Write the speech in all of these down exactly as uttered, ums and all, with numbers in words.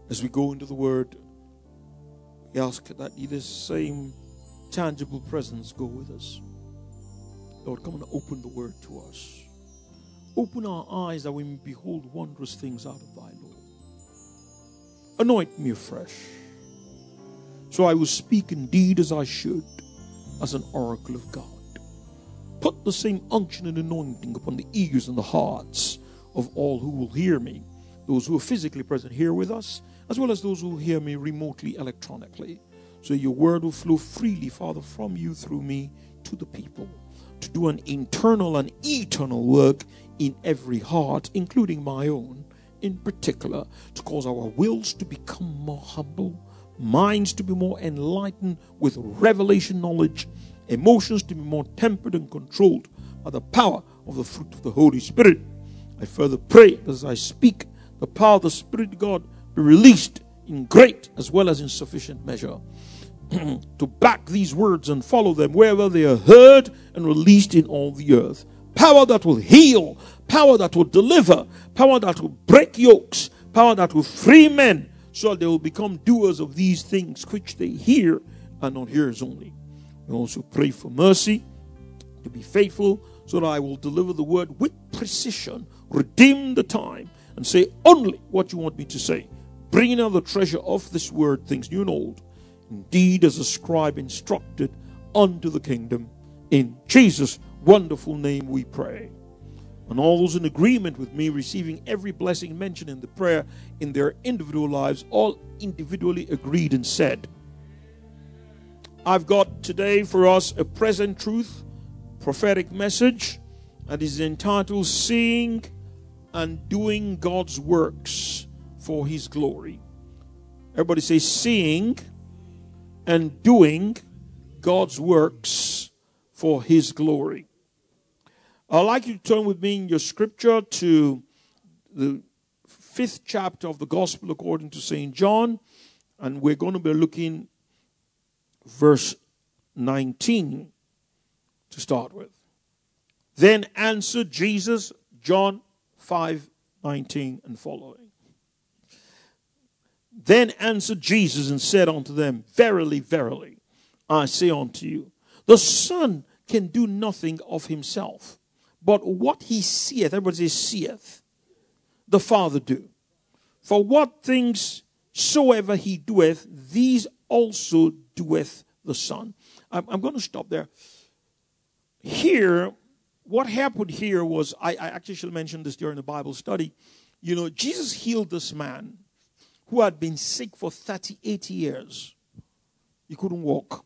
As we go into the Word, we ask that this same tangible presence go with us. Lord, come and open the Word to us. Open our eyes that we may behold wondrous things out of thy law. Anoint me afresh, so I will speak indeed as I should, as an oracle of God. Put the same unction and anointing upon the ears and the hearts of all who will hear me, those who are physically present here with us, as well as those who hear me remotely, electronically, so your word will flow freely, Father, from you through me to the people, to do an internal and eternal work in every heart, including my own, in particular, to cause our wills to become more humble, minds to be more enlightened with revelation knowledge, emotions to be more tempered and controlled by the power of the fruit of the Holy Spirit. I further pray that as I speak, the power of the Spirit of God be released in great as well as in sufficient measure to back these words and follow them wherever they are heard and released in all the earth. Power that will heal, power that will deliver, power that will break yokes, power that will free men, so they will become doers of these things which they hear and not hearers only. We also pray for mercy to be faithful, so that I will deliver the word with precision, redeem the time, and say only what you want me to say, bringing out the treasure of this word, things new and old, indeed as a scribe instructed unto the kingdom. In Jesus' wonderful name we pray. And all those in agreement with me receiving every blessing mentioned in the prayer in their individual lives, all individually agreed and said, I've got today for us a present truth prophetic message that is entitled Seeing and Doing God's Works for His Glory. Everybody say, seeing and doing God's works for His glory. I'd like you to turn with me in your scripture to the fifth chapter of the Gospel according to Saint John, and we're going to be looking verse nineteen to start with. Then answered Jesus, John five nineteen and following. Then answered Jesus and said unto them, Verily, verily, I say unto you, the Son can do nothing of himself, but what he seeth, everybody says seeth, the Father do. For what things soever he doeth, these also doeth the Son. I'm, I'm going to stop there. Here, what happened here was, I, I actually should mention this during the Bible study. You know, Jesus healed this man who had been sick for thirty-eight years. He couldn't walk.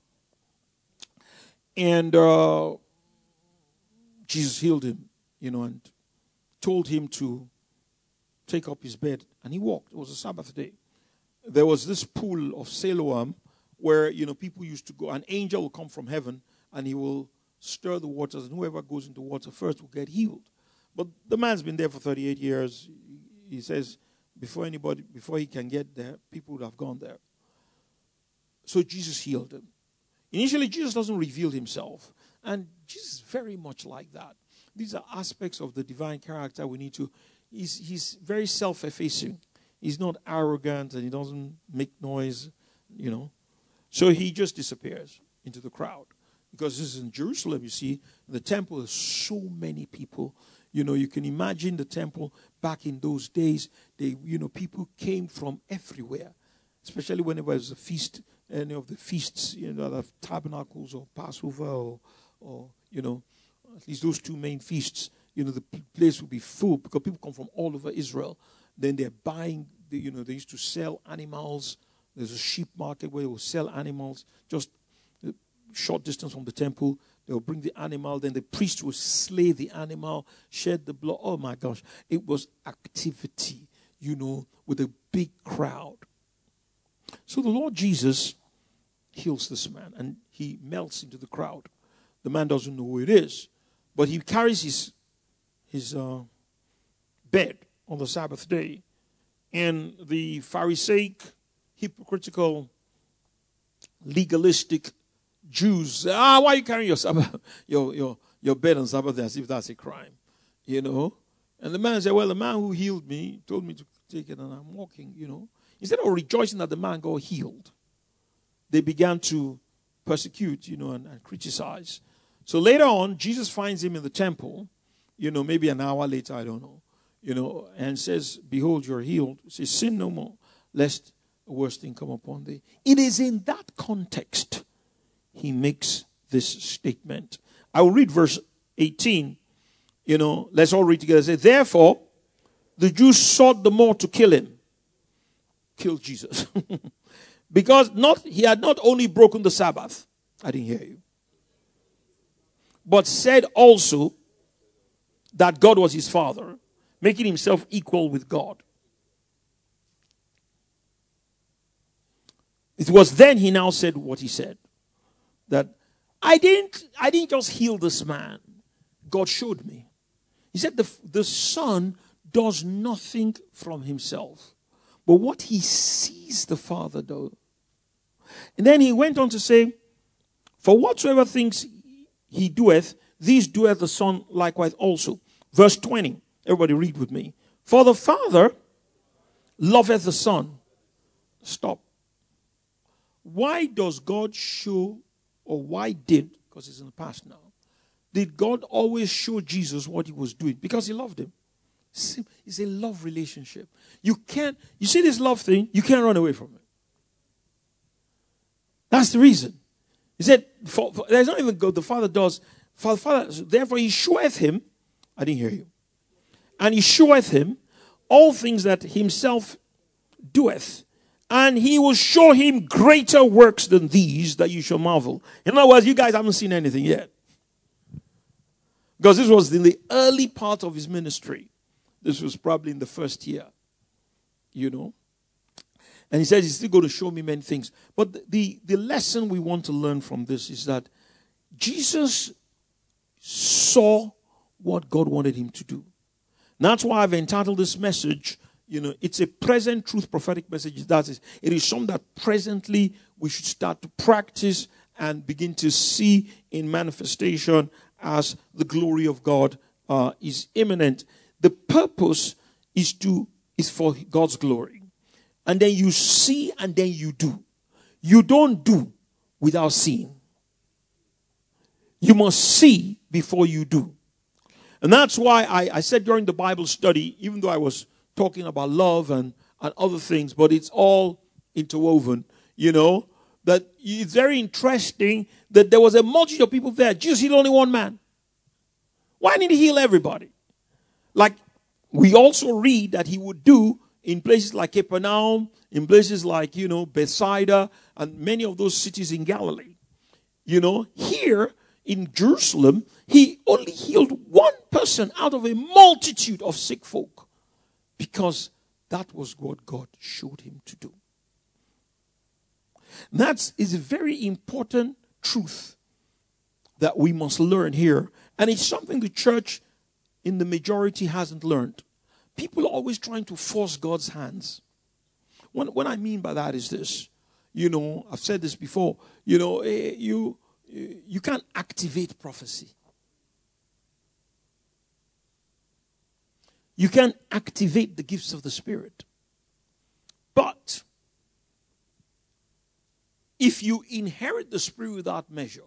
And uh, Jesus healed him, you know, and told him to take up his bed. And he walked. It was a Sabbath day. There was this pool of Siloam where, you know, people used to go. An angel will come from heaven and he will stir the waters, and whoever goes into water first will get healed. But the man's been there for thirty-eight years. He says before anybody, before he can get there, people would have gone there. So Jesus healed him. Initially, Jesus doesn't reveal himself. And Jesus is very much like that. These are aspects of the divine character we need to... He's, he's very self-effacing. He's not arrogant and he doesn't make noise, you know. So he just disappears into the crowd. Because this is in Jerusalem, you see. The temple, there's so many people. You know, you can imagine the temple back in those days. They, you know, people came from everywhere. Especially whenever there's a feast, any of the feasts, you know, of tabernacles or Passover or, or, you know, at least those two main feasts, you know, the place will be full because people come from all over Israel. Then they're buying, the, you know, they used to sell animals. There's a sheep market where they will sell animals just a short distance from the temple. They'll bring the animal. Then the priest will slay the animal, shed the blood. Oh, my gosh. It was activity, you know, with a big crowd. So the Lord Jesus heals this man and he melts into the crowd. The man doesn't know who it is, but he carries his his uh, bed on the Sabbath day. And the Pharisaic, hypocritical, legalistic Jews say, ah, why are you carrying your Sabbath, your, your, your bed on Sabbath as if that's a crime? You know? And the man said, well, the man who healed me told me to take it and I'm walking, you know. instead of rejoicing that the man got healed, they began to persecute, you know, and, and criticize. So later on, Jesus finds him in the temple, you know, maybe an hour later, I don't know, you know, and says, behold, you're healed. He says, sin no more, lest a worse thing come upon thee. It is in that context he makes this statement. I will read verse eighteen. You know, let's all read together. It says, therefore, the Jews sought the more to kill him. Kill Jesus. Because not he had not only broken the Sabbath. I didn't hear you. But said also that God was his father, making himself equal with God. It was then he now said what he said. That I didn't, I didn't just heal this man. God showed me. He said the, the Son does nothing from himself, but what he sees the Father do. And then he went on to say, for whatsoever things he doeth, these doeth the Son likewise also. Verse twenty. Everybody read with me. For the Father loveth the Son. Stop. Why does God show, or why did, because it's in the past now, did God always show Jesus what he was doing? Because he loved him. It's a love relationship. You can't, you see this love thing, you can't run away from it. That's the reason. He said, for, for, there's not even God, the Father does, for the Father, therefore he showeth him, I didn't hear you, and he showeth him all things that himself doeth, and he will show him greater works than these, that you shall marvel. In other words, you guys haven't seen anything yet. Because this was in the early part of his ministry. This was probably in the first year. You know. And he says he's still going to show me many things. But the, the, the lesson we want to learn from this is that Jesus saw what God wanted him to do. And that's why I've entitled this message, you know, it's a present truth prophetic message. That is, it is something that presently we should start to practice and begin to see in manifestation as the glory of God uh, is imminent. The purpose is to is for God's glory. And then you see and then you do. You don't do without seeing. You must see before you do. And that's why I, I said during the Bible study, even though I was talking about love and, and other things, but it's all interwoven, you know, that it's very interesting that there was a multitude of people there. Jesus healed only one man. Why didn't he heal everybody? Like we also read that he would do in places like Capernaum, in places like, you know, Bethsaida, and many of those cities in Galilee. You know, here in Jerusalem, he only healed one person out of a multitude of sick folk because that was what God showed him to do. That is a very important truth that we must learn here. And it's something the church in the majority hasn't learned. People are always trying to force God's hands. What, what I mean by that is this. You know, I've said this before. You know, eh, you, you can't activate prophecy. You can't activate the gifts of the Spirit. But if you inherit the Spirit without measure,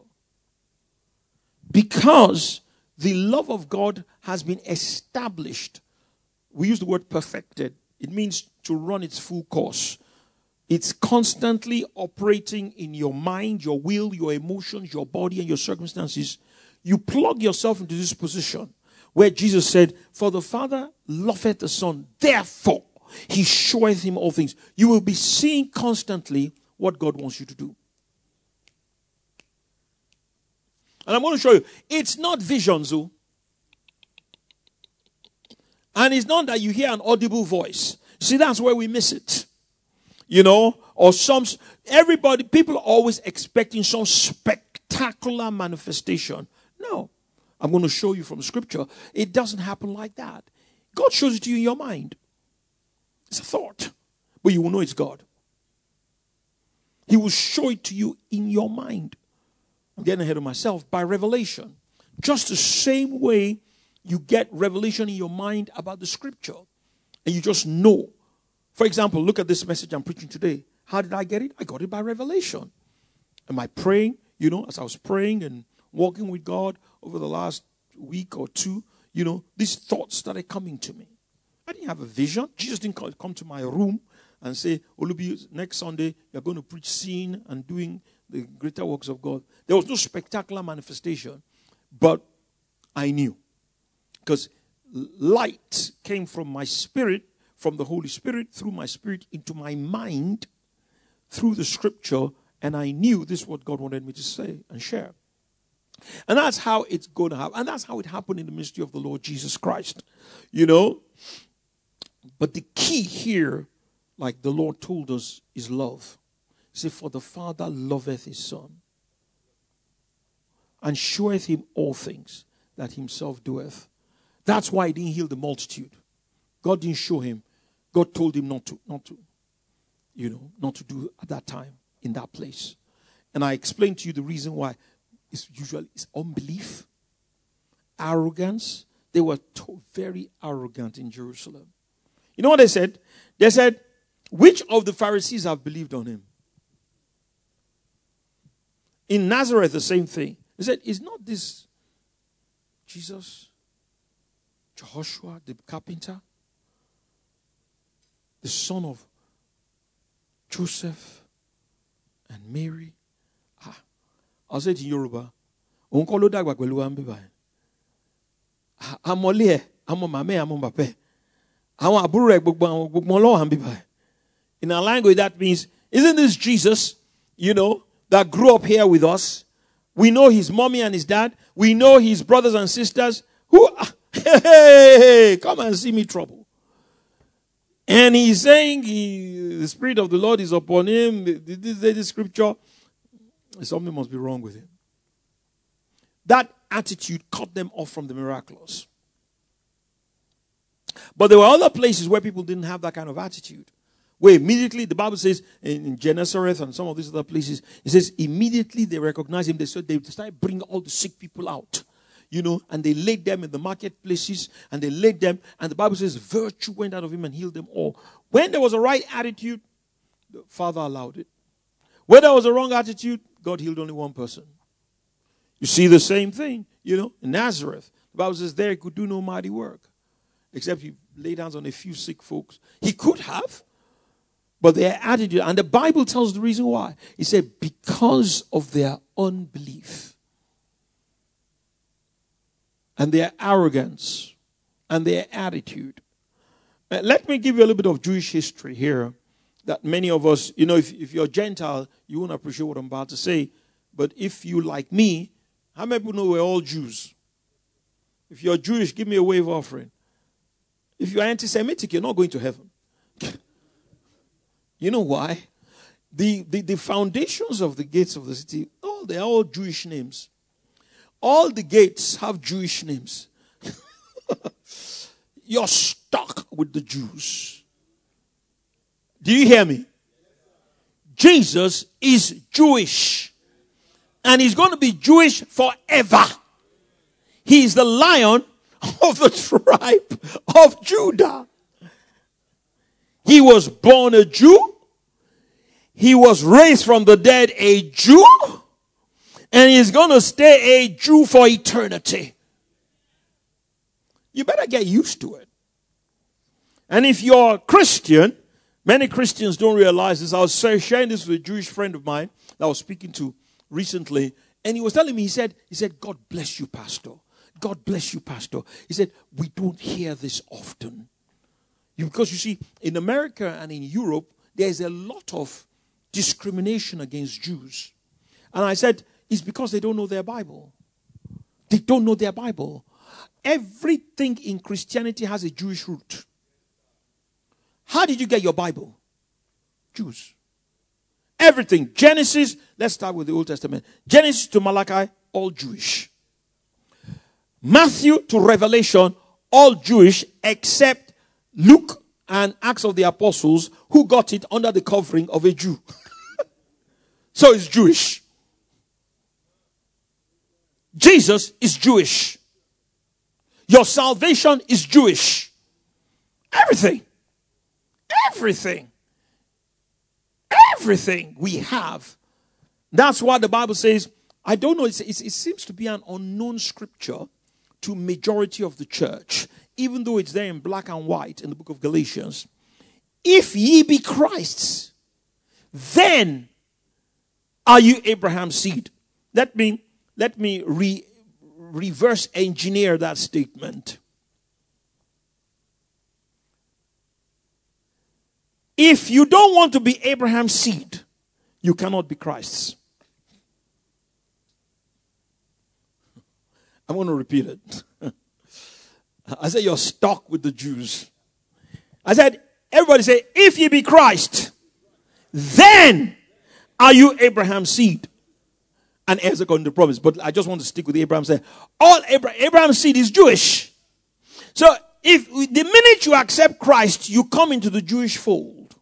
because the love of God has been established, we use the word perfected. It means to run its full course. It's constantly operating in your mind, your will, your emotions, your body, and your circumstances. You plug yourself into this position where Jesus said, for the Father loveth the Son, therefore he showeth him all things. You will be seeing constantly what God wants you to do. And I'm going to show you, it's not visions, oh. And it's not that you hear an audible voice. See, that's where we miss it. You know, or some, everybody, people are always expecting some spectacular manifestation. No, I'm going to show you from Scripture. It doesn't happen like that. God shows it to you in your mind. It's a thought, but you will know it's God. He will show it to you in your mind. I'm getting ahead of myself. By revelation. Just the same way you get revelation in your mind about the Scripture. And you just know For example, look at this message I'm preaching today. How did I get it? I got it by revelation. Am I praying? You know, as I was praying and walking with God over the last week or two, you know, these thoughts started coming to me. I didn't have a vision. Jesus didn't come to my room and say, Olubi, next Sunday, you're going to preach seeing and doing the greater works of God. There was no spectacular manifestation, but I knew. Because light came from my spirit, from the Holy Spirit, through my spirit, into my mind, through the scripture, and I knew this is what God wanted me to say and share. And that's how it's going to happen. And that's how it happened in the ministry of the Lord Jesus Christ. You know? But the key here, like the Lord told us, is love. He said, for the Father loveth his Son, and showeth him all things that himself doeth. That's why he didn't heal the multitude. God didn't show him. God told him not to, not to, you know, not to do at that time in that place. And I explained to you the reason why. It's usually it's unbelief, arrogance. They were to- very arrogant in Jerusalem. You know what they said? They said, which of the Pharisees have believed on him? In Nazareth, the same thing. They said, is not this Jesus, Joshua, the carpenter, the son of Joseph and Mary? Ah, I'll say it in Yoruba. Òun kọ́ ló dàgbà pẹ̀lú wa ń bí báyìí. Àmọ́lé ẹ̀, àmọ́ màmá ẹ̀, àmọ́ bàbá ẹ̀. Àwọn àbúrò ẹ̀ gbogbo àwọn gbogbo ọlọ́wà ń bí báyìí. In our language, that means, isn't this Jesus, you know, that grew up here with us? We know his mommy and his dad. We know his brothers and sisters. Who? Hey, hey, hey, come and see me trouble. And he's saying he, the Spirit of the Lord is upon him. This is the scripture. Something must be wrong with him. That attitude cut them off from the miraculous. But there were other places where people didn't have that kind of attitude. Where immediately, the Bible says, in, in Gennesaret and some of these other places, it says, immediately they recognized him. They said they started bringing all the sick people out. You know, and they laid them in the marketplaces, and they laid them, and the Bible says, virtue went out of him and healed them all. When there was a right attitude, the Father allowed it. When there was a wrong attitude, God healed only one person. You see the same thing, you know, in Nazareth. The Bible says there he could do no mighty work, except he laid hands on a few sick folks. He could have, but their attitude, and the Bible tells the reason why. He said, because of their unbelief and their arrogance and their attitude. Uh, let me give you a little bit of Jewish history here that many of us, you know, if, if you're Gentile, you won't appreciate what I'm about to say. But if you, like me, how many people know we're all Jews? If you're Jewish, give me a wave offering. If you're anti-Semitic, you're not going to heaven. You know why? The, the, the foundations of the gates of the city, oh, they're all Jewish names. All the gates have Jewish names. You're stuck with the Jews. Do you hear me? Jesus is Jewish. And he's going to be Jewish forever. He is the Lion of the tribe of Judah. He was born a Jew. He was raised from the dead a Jew. And he's going to stay a Jew for eternity. You better get used to it. And if you're a Christian, many Christians don't realize this. I was sharing this with a Jewish friend of mine that I was speaking to recently. And he was telling me, he said, he said, God bless you, Pastor. God bless you, Pastor. He said, we don't hear this often. You, because you see, in America and in Europe, there's a lot of discrimination against Jews. And I said, it's because they don't know their Bible. They don't know their Bible. Everything in Christianity has a Jewish root. How did you get your Bible? Jews. Everything. Genesis, let's start with the Old Testament. Genesis to Malachi, all Jewish. Matthew to Revelation, all Jewish, except Luke and Acts of the Apostles, who got it under the covering of a Jew. So it's Jewish. Jesus is Jewish. Your salvation is Jewish. Everything. everything, everything we have. That's why the Bible says, I don't know, it's, it's, it seems to be an unknown scripture to majority of the church, even though it's there in black and white in the book of Galatians. If ye be Christ's, then are you Abraham's seed. Let me, let me re, reverse engineer that statement. If you don't want to be Abraham's seed, you cannot be Christ's. I'm going to repeat it. I said, you're stuck with the Jews. I said, everybody say, if ye be Christ, then are you Abraham's seed and heirs according to promise. But I just want to stick with Abraham. Say, all Abraham, Abraham's seed is Jewish. So if the minute you accept Christ, you come into the Jewish fold.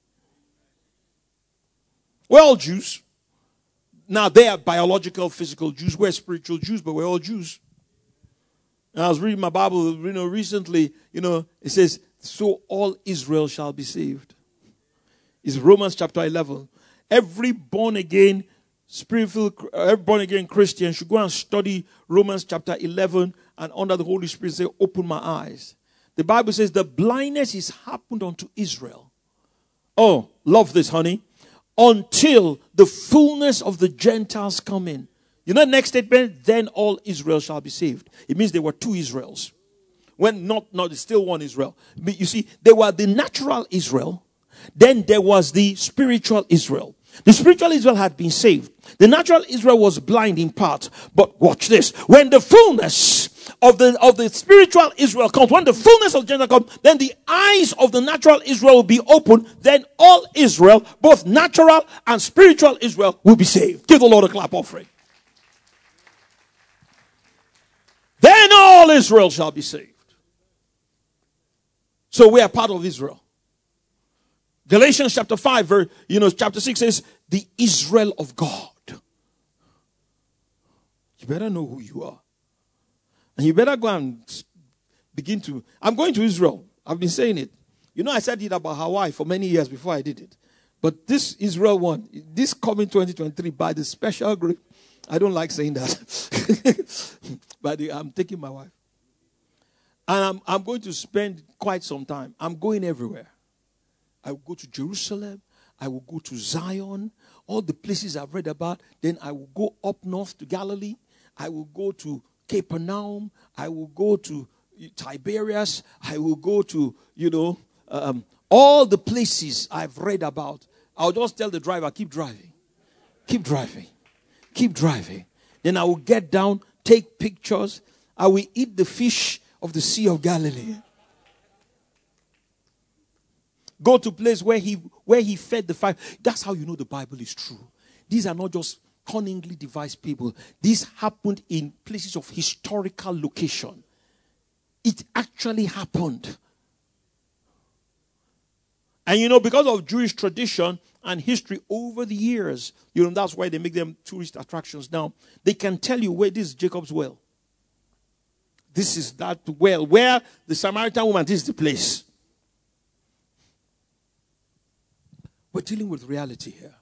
We're all Jews. Now they are biological, physical Jews. We're spiritual Jews, but we're all Jews. And I was reading my Bible, you know, recently, you know, it says, so all Israel shall be saved. It's Romans chapter eleven. Every born again, spiritual, every born again Christian should go and study Romans chapter eleven and under the Holy Spirit say, open my eyes. The Bible says the blindness is happened unto Israel. Oh, love this, honey. Until the fullness of the Gentiles come in. You know the next statement? Then all Israel shall be saved. It means there were two Israels. When not, not, it's still one Israel. But you see, there were the natural Israel. Then there was the spiritual Israel. The spiritual Israel had been saved. The natural Israel was blind in part. But watch this. When the fullness of the, of the spiritual Israel comes, when the fullness of the Gentile comes, then the eyes of the natural Israel will be open. Then all Israel, both natural and spiritual Israel, will be saved. Give the Lord a clap offering. Then all Israel shall be saved. So we are part of Israel. Galatians chapter five, verse, you know, chapter six says, the Israel of God. You better know who you are. And you better go and begin to, I'm going to Israel. I've been saying it. You know, I said it about Hawaii for many years before I did it. But this Israel one, this coming twenty twenty-three, by the special grace, I don't like saying that. But I'm taking my wife. And I'm, I'm going to spend quite some time. I'm going everywhere. I will go to Jerusalem. I will go to Zion. All the places I've read about. Then I will go up north to Galilee. I will go to Capernaum. I will go to Tiberias. I will go to, you know, um, all the places I've read about. I'll just tell the driver, keep driving. Keep driving. Keep driving. Then I will get down, take pictures. I will eat the fish of the Sea of Galilee. Go to a place where he where he fed the five. That's how you know the Bible is true. These are not just cunningly devised people. This happened in places of historical location. It actually happened. And you know, because of Jewish tradition and history over the years, you know, that's why they make them tourist attractions now. They can tell you where this is Jacob's well. This is that well. Where the Samaritan woman, this is the place. We're dealing with reality here.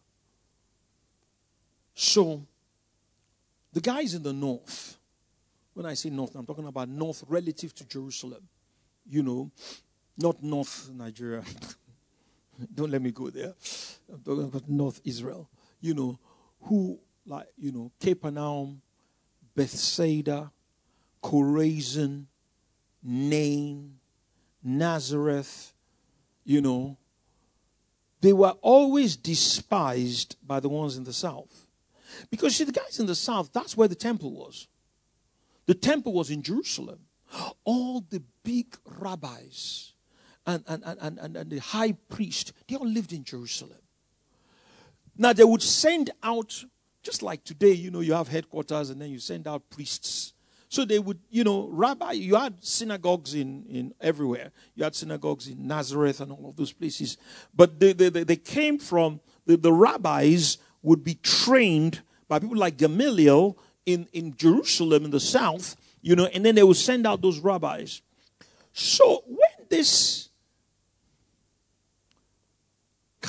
So, the guys in the north, when I say north, I'm talking about north relative to Jerusalem. You know, not North Nigeria. Don't let me go there. I'm talking about North Israel. You know, who, like, you know, Capernaum, Bethsaida, Chorazin, Nain, Nazareth, you know, they were always despised by the ones in the south. Because, see, the guys in the south, that's where the temple was. The temple was in Jerusalem. All the big rabbis and, and, and, and, and the high priest, they all lived in Jerusalem. Now, they would send out, just like today, you know, you have headquarters and then you send out priests. So they would, you know, rabbi, you had synagogues in, in everywhere. You had synagogues in Nazareth and all of those places. But they, they, they came from, the, the rabbis would be trained by people like Gamaliel in, in Jerusalem in the south, you know, and then they would send out those rabbis. So when this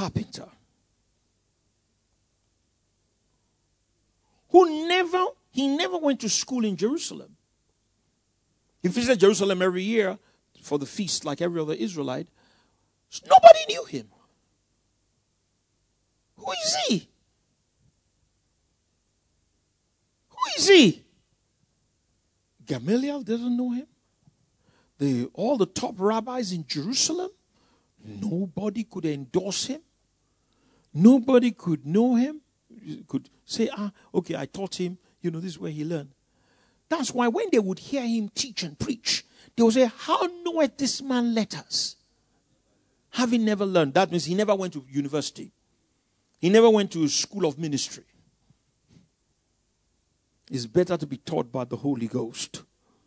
carpenter who never, he never went to school in Jerusalem. He visited Jerusalem every year for the feast like every other Israelite. Nobody knew him. Who is he? Who is he? Gamaliel doesn't know him. The, all the top rabbis in Jerusalem, nobody could endorse him. Nobody could know him. Could say, ah, okay, I taught him. You know, this is where he learned. That's why when they would hear him teach and preach, they would say, how knoweth this man letters? Having never learned. That means he never went to university. He never went to a school of ministry. It's better to be taught by the Holy Ghost.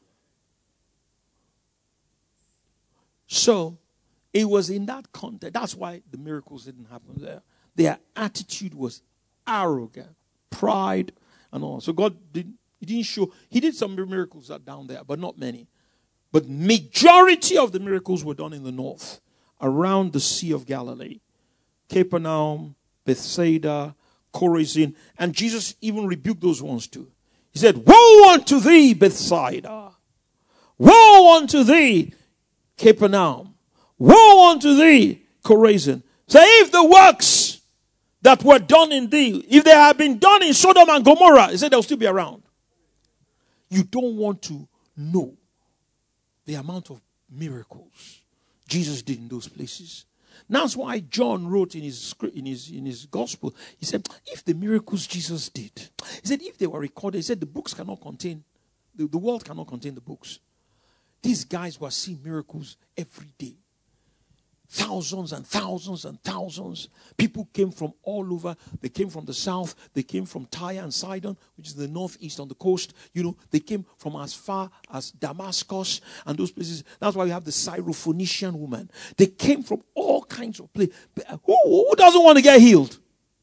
So, it was in that context. That's why the miracles didn't happen there. Their attitude was arrogant, pride, and all. So God didn't, he didn't show. He did some miracles down there, but not many. But majority of the miracles were done in the north, around the Sea of Galilee. Capernaum, Bethsaida, Chorazin. And Jesus even rebuked those ones too. He said, woe unto thee, Bethsaida. Woe unto thee, Capernaum. Woe unto thee, Chorazin. Say, if the works that were done in thee, if they had been done in Sodom and Gomorrah, he said they'll still be around. You don't want to know the amount of miracles Jesus did in those places. That's why John wrote in his in his in his gospel. He said, if the miracles Jesus did, he said, if they were recorded, he said the books cannot contain, the, the world cannot contain the books. These guys were seeing miracles every day. Thousands and thousands and thousands. People came from all over. They came from the south. They came from Tyre and Sidon, which is the northeast on the coast. You know, they came from as far as Damascus and those places. That's why we have the Syrophoenician woman. They came from all kinds of places. Who, who doesn't want to get healed?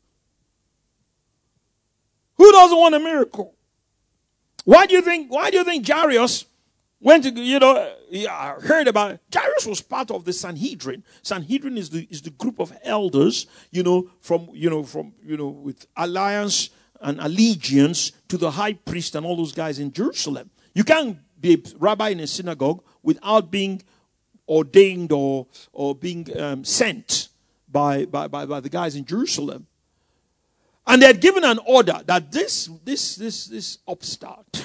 Who doesn't want a miracle? Why do you think, why do you think Jairus went to, you know, yeah, heard about it. Jairus was part of the Sanhedrin. Sanhedrin is the is the group of elders, you know, from, you know, from, you know, with alliance and allegiance to the high priest and all those guys in Jerusalem. You can't be a rabbi in a synagogue without being ordained or or being um, sent by, by, by, by the guys in Jerusalem. And they had given an order that this, this, this, this upstart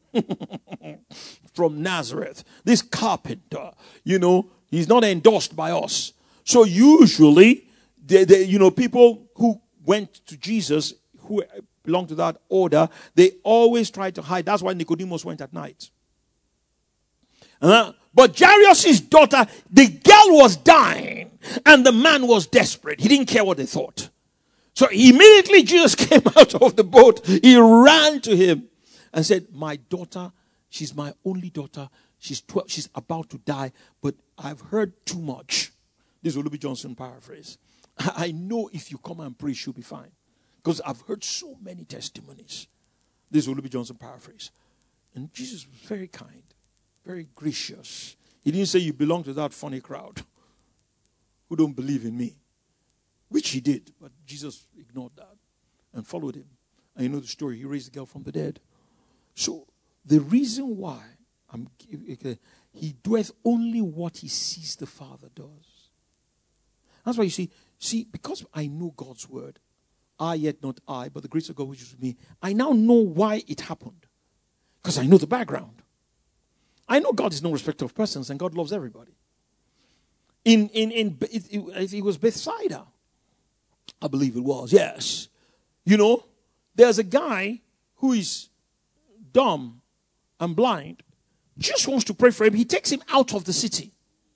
from Nazareth, this carpenter, you know, he's not endorsed by us. So usually, they, they, you know, people who went to Jesus, who belonged to that order, they always tried to hide. That's why Nicodemus went at night. Uh, but Jairus' daughter, the girl was dying, and the man was desperate. He didn't care what they thought. So immediately Jesus came out of the boat. He ran to him and said, my daughter, she's my only daughter. She's twelve. She's about to die, but I've heard too much. This is Olubi Johnson paraphrase. I know if you come and pray, she'll be fine. Because I've heard so many testimonies. This is Olubi Johnson paraphrase. And Jesus was very kind, very gracious. He didn't say you belong to that funny crowd who don't believe in me. Which he did, but Jesus ignored that and followed him. And you know the story. He raised the girl from the dead. So the reason why I'm, he doeth only what he sees the Father does. That's why you see, see, because I know God's word, I yet not I, but the grace of God which is with me, I now know why it happened. Because I know the background. I know God is no respecter of persons and God loves everybody. In, in, in, it, it, it was Bethsaida. I believe it was, yes. You know, there's a guy who is dumb and blind. Jesus wants to pray for him. He takes him out of the city.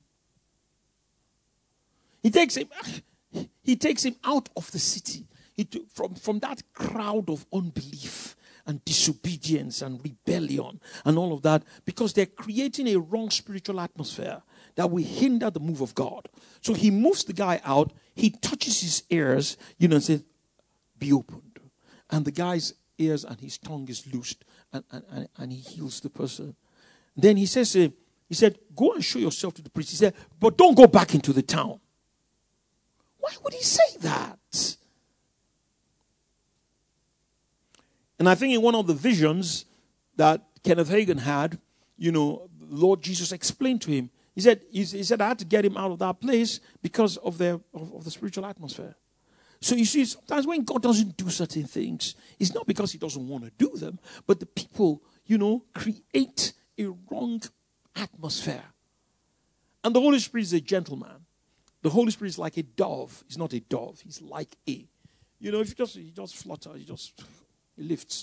He takes him, he takes him out of the city. He took, from, from that crowd of unbelief and disobedience and rebellion and all of that, because they're creating a wrong spiritual atmosphere that will hinder the move of God. So he moves the guy out. He touches his ears, you know, and says, be opened. And the guy's ears and his tongue is loosed, and, and, and, and he heals the person. Then he says, uh, he said, go and show yourself to the priest. He said, but don't go back into the town. Why would he say that? And I think in one of the visions that Kenneth Hagin had, you know, Lord Jesus explained to him. He said, he said, I had to get him out of that place because of the, of, of the spiritual atmosphere. So you see, sometimes when God doesn't do certain things, it's not because he doesn't want to do them, but the people, you know, create a wrong atmosphere. And the Holy Spirit is a gentleman. The Holy Spirit is like a dove. He's not a dove. He's like a, you know, if you just, he just flutter, he just, he lifts.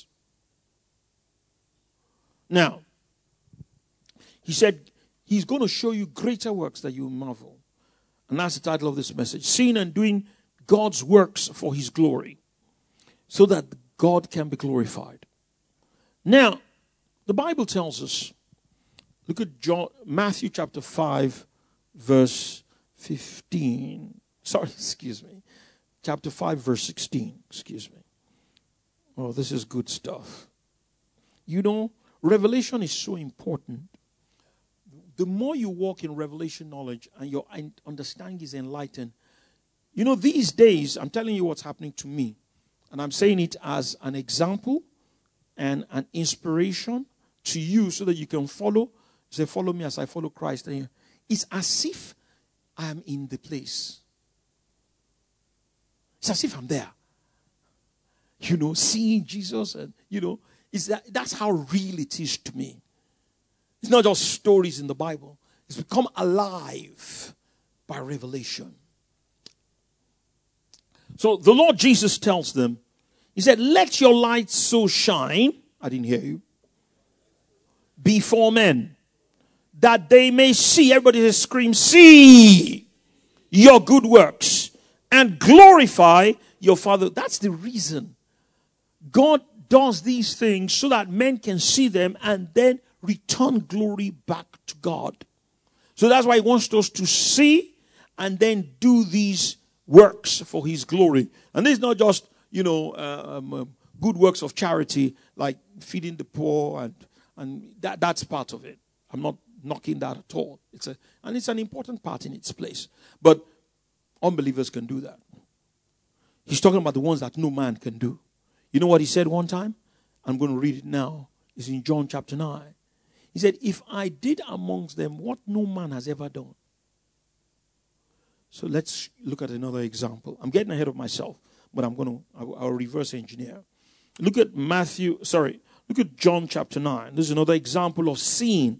Now, he said, he's going to show you greater works that you will marvel. And that's the title of this message. Seeing and doing God's works for his glory, so that God can be glorified. Now, the Bible tells us, look at John, Matthew chapter five, verse fifteen. Sorry, excuse me. Chapter five, verse sixteen. Excuse me. Oh, this is good stuff. You know, revelation is so important. The more you walk in revelation knowledge and your understanding is enlightened, you know, these days, I'm telling you what's happening to me. And I'm saying it as an example and an inspiration to you so that you can follow. Say, follow me as I follow Christ. And it's as if I am in the place. It's as if I'm there. You know, seeing Jesus. And, you know, it's that, that's how real it is to me. It's not just stories in the Bible. It's become alive by revelation. So the Lord Jesus tells them, he said, let your light so shine, I didn't hear you, before men, that they may see, everybody says, scream, see your good works and glorify your Father. That's the reason God does these things, so that men can see them and then return glory back to God. So that's why he wants us to see and then do these works for his glory. And this is not just, you know, uh, um, uh, good works of charity, like feeding the poor, and and that that's part of it. I'm not knocking that at all. It's a and it's an important part in its place. But unbelievers can do that. He's talking about the ones that no man can do. You know what he said one time? I'm going to read it now. It's in John chapter nine. He said, if I did amongst them what no man has ever done. So let's look at another example. I'm getting ahead of myself, but I'm going to, I'll, I'll reverse engineer. Look at Matthew, sorry, look at John chapter nine. This is another example of seeing.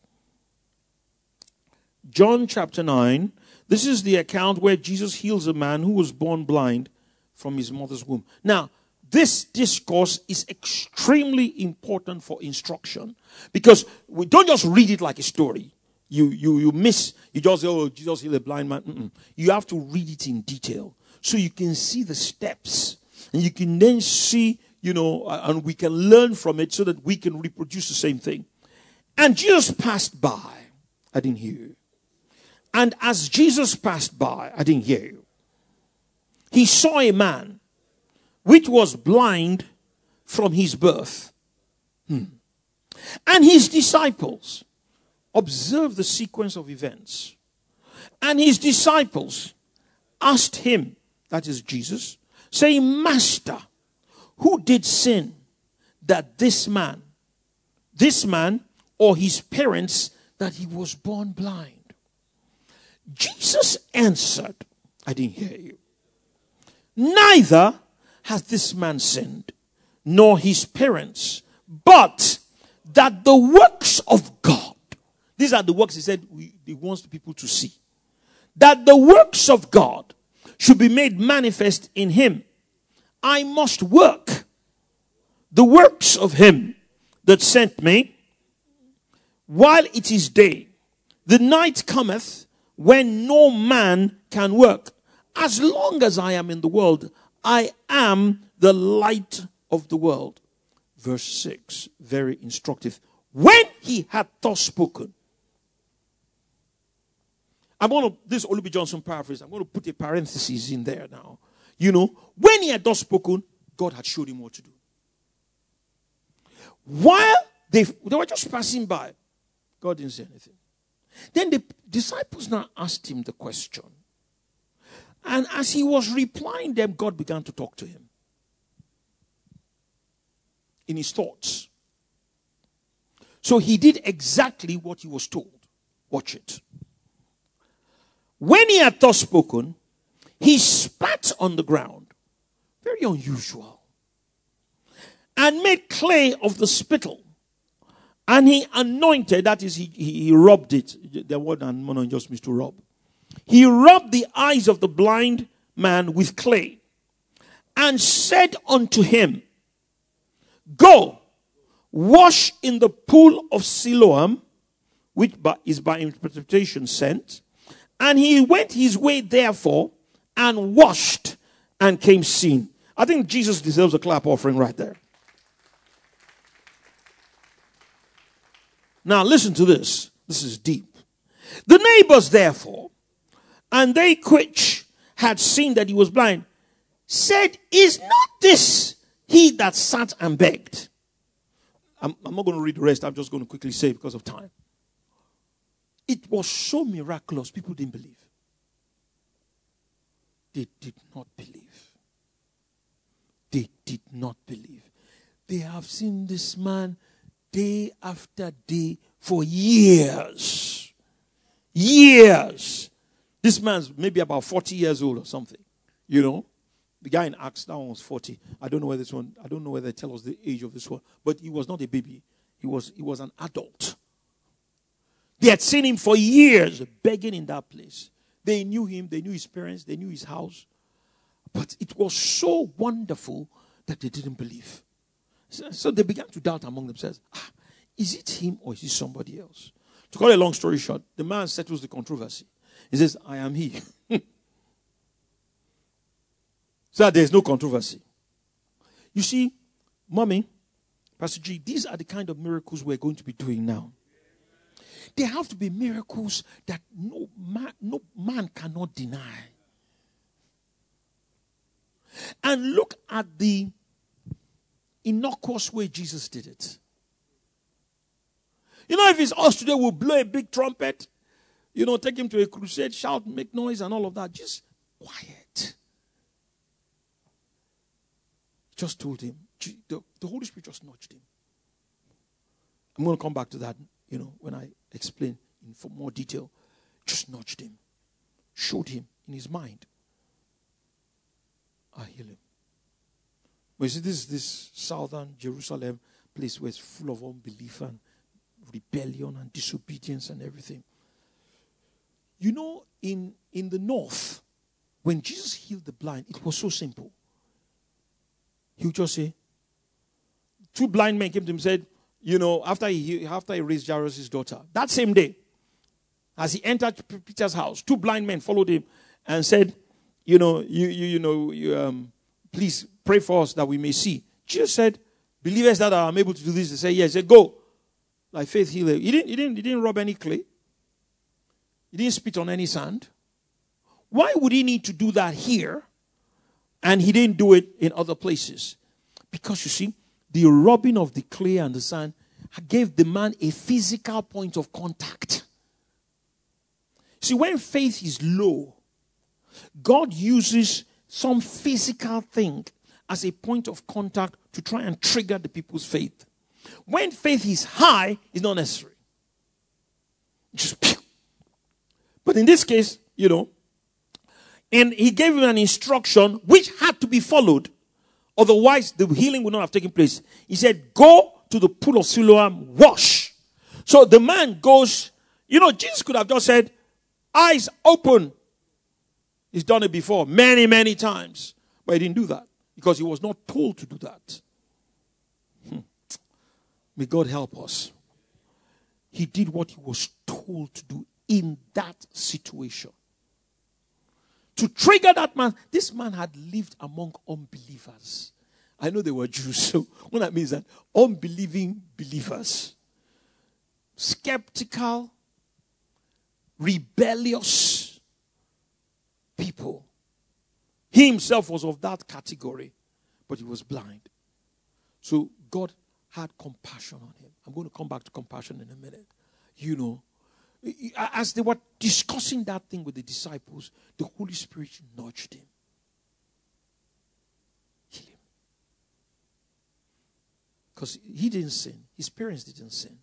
John chapter nine, this is the account where Jesus heals a man who was born blind from his mother's womb. Now, this discourse is extremely important for instruction, because we don't just read it like a story. You you you miss, you just say, oh, Jesus healed a blind man. Mm-mm. You have to read it in detail so you can see the steps, and you can then see, you know, and we can learn from it so that we can reproduce the same thing. And Jesus passed by. I didn't hear you. And as Jesus passed by, I didn't hear you. He saw a man which was blind from his birth. Hmm. And his disciples observed the sequence of events. And his disciples asked him, that is Jesus, saying, Master, who did sin that this man, this man or his parents, that he was born blind? Jesus answered, I didn't hear you. Neither has this man sinned, nor his parents, but that the works of God, these are the works he said we, he wants the people to see, that the works of God should be made manifest in him. I must work the works of him that sent me while it is day. The night cometh when no man can work. As long as I am in the world, I am the light of the world. Verse six, very instructive. When he had thus spoken, I'm going to, this Olubi Johnson paraphrase, I'm going to put a parenthesis in there now. You know, when he had thus spoken, God had showed him what to do. While they, they were just passing by, God didn't say anything. Then the disciples now asked him the question. And as he was replying them, God began to talk to him in his thoughts. So he did exactly what he was told. Watch it. When he had thus spoken, he spat on the ground. Very unusual. And made clay of the spittle. And he anointed, that is, he, he, he rubbed it. The word anoint just means to rub. He rubbed the eyes of the blind man with clay. And said unto him, Go, wash in the pool of Siloam, which is by interpretation sent. And he went his way therefore, and washed, and came seeing. I think Jesus deserves a clap offering right there. Now listen to this. This is deep. The neighbors therefore, and they which had seen that he was blind, said, Is not this he that sat and begged? I'm, I'm not going to read the rest. I'm just going to quickly say because of time. It was so miraculous. People didn't believe. They did not believe. They did not believe. They have seen this man day after day for years. Years. This man's maybe about forty years old or something. You know? The guy in Acts, that one was forty. I don't know where this one, I don't know whether they tell us the age of this one. But he was not a baby. He was, he was an adult. They had seen him for years begging in that place. They knew him. They knew his parents. They knew his house. But it was so wonderful that they didn't believe. So, so they began to doubt among themselves. Ah, is it him or is it somebody else? To cut a long story short, the man settles the controversy. He says, I am he. So that there's no controversy. You see, Mommy, Pastor G, these are the kind of miracles we're going to be doing now. There have to be miracles that no man, no man cannot deny. And look at the innocuous way Jesus did it. You know, if it's us today, we'll blow a big trumpet, you know, take him to a crusade, shout, make noise and all of that. Just quiet. Just told him. The, the Holy Spirit just nudged him. I'm going to come back to that, you know, when I explain in for more detail. Just nudged him. Showed him in his mind. I heal him. But you see, this is this southern Jerusalem place where it's full of unbelief and rebellion and disobedience and everything. You know, in, in the north, when Jesus healed the blind, it was so simple. He would just say, two blind men came to him and said, you know, after he after he raised Jairus' daughter, that same day, as he entered Peter's house, two blind men followed him and said, you know, you you, you know, you, um, please pray for us that we may see. Jesus said, believers that I am able to do this, they say, yes, he said, go. Like faith healer. He didn't, he didn't, he didn't rub any clay. He didn't spit on any sand. Why would he need to do that here? And he didn't do it in other places. Because you see, the rubbing of the clay and the sand gave the man a physical point of contact. See, when faith is low, God uses some physical thing as a point of contact to try and trigger the people's faith. When faith is high, it's not necessary. Just pew. But in this case, you know, and he gave him an instruction which had to be followed. Otherwise, the healing would not have taken place. He said, go to the pool of Siloam, wash. So the man goes, you know, Jesus could have just said, eyes open. He's done it before, many, many times. But he didn't do that because he was not told to do that. Hmm. May God help us. He did what he was told to do in that situation. To trigger that man, this man had lived among unbelievers. I know they were Jews, so what that means is that unbelieving believers, skeptical, rebellious people. He himself was of that category, but he was blind. So God had compassion on him. I'm going to come back to compassion in a minute. You know, As they were discussing that thing with the disciples, the Holy Spirit nudged him. Heal him. Because he didn't sin. His parents didn't sin.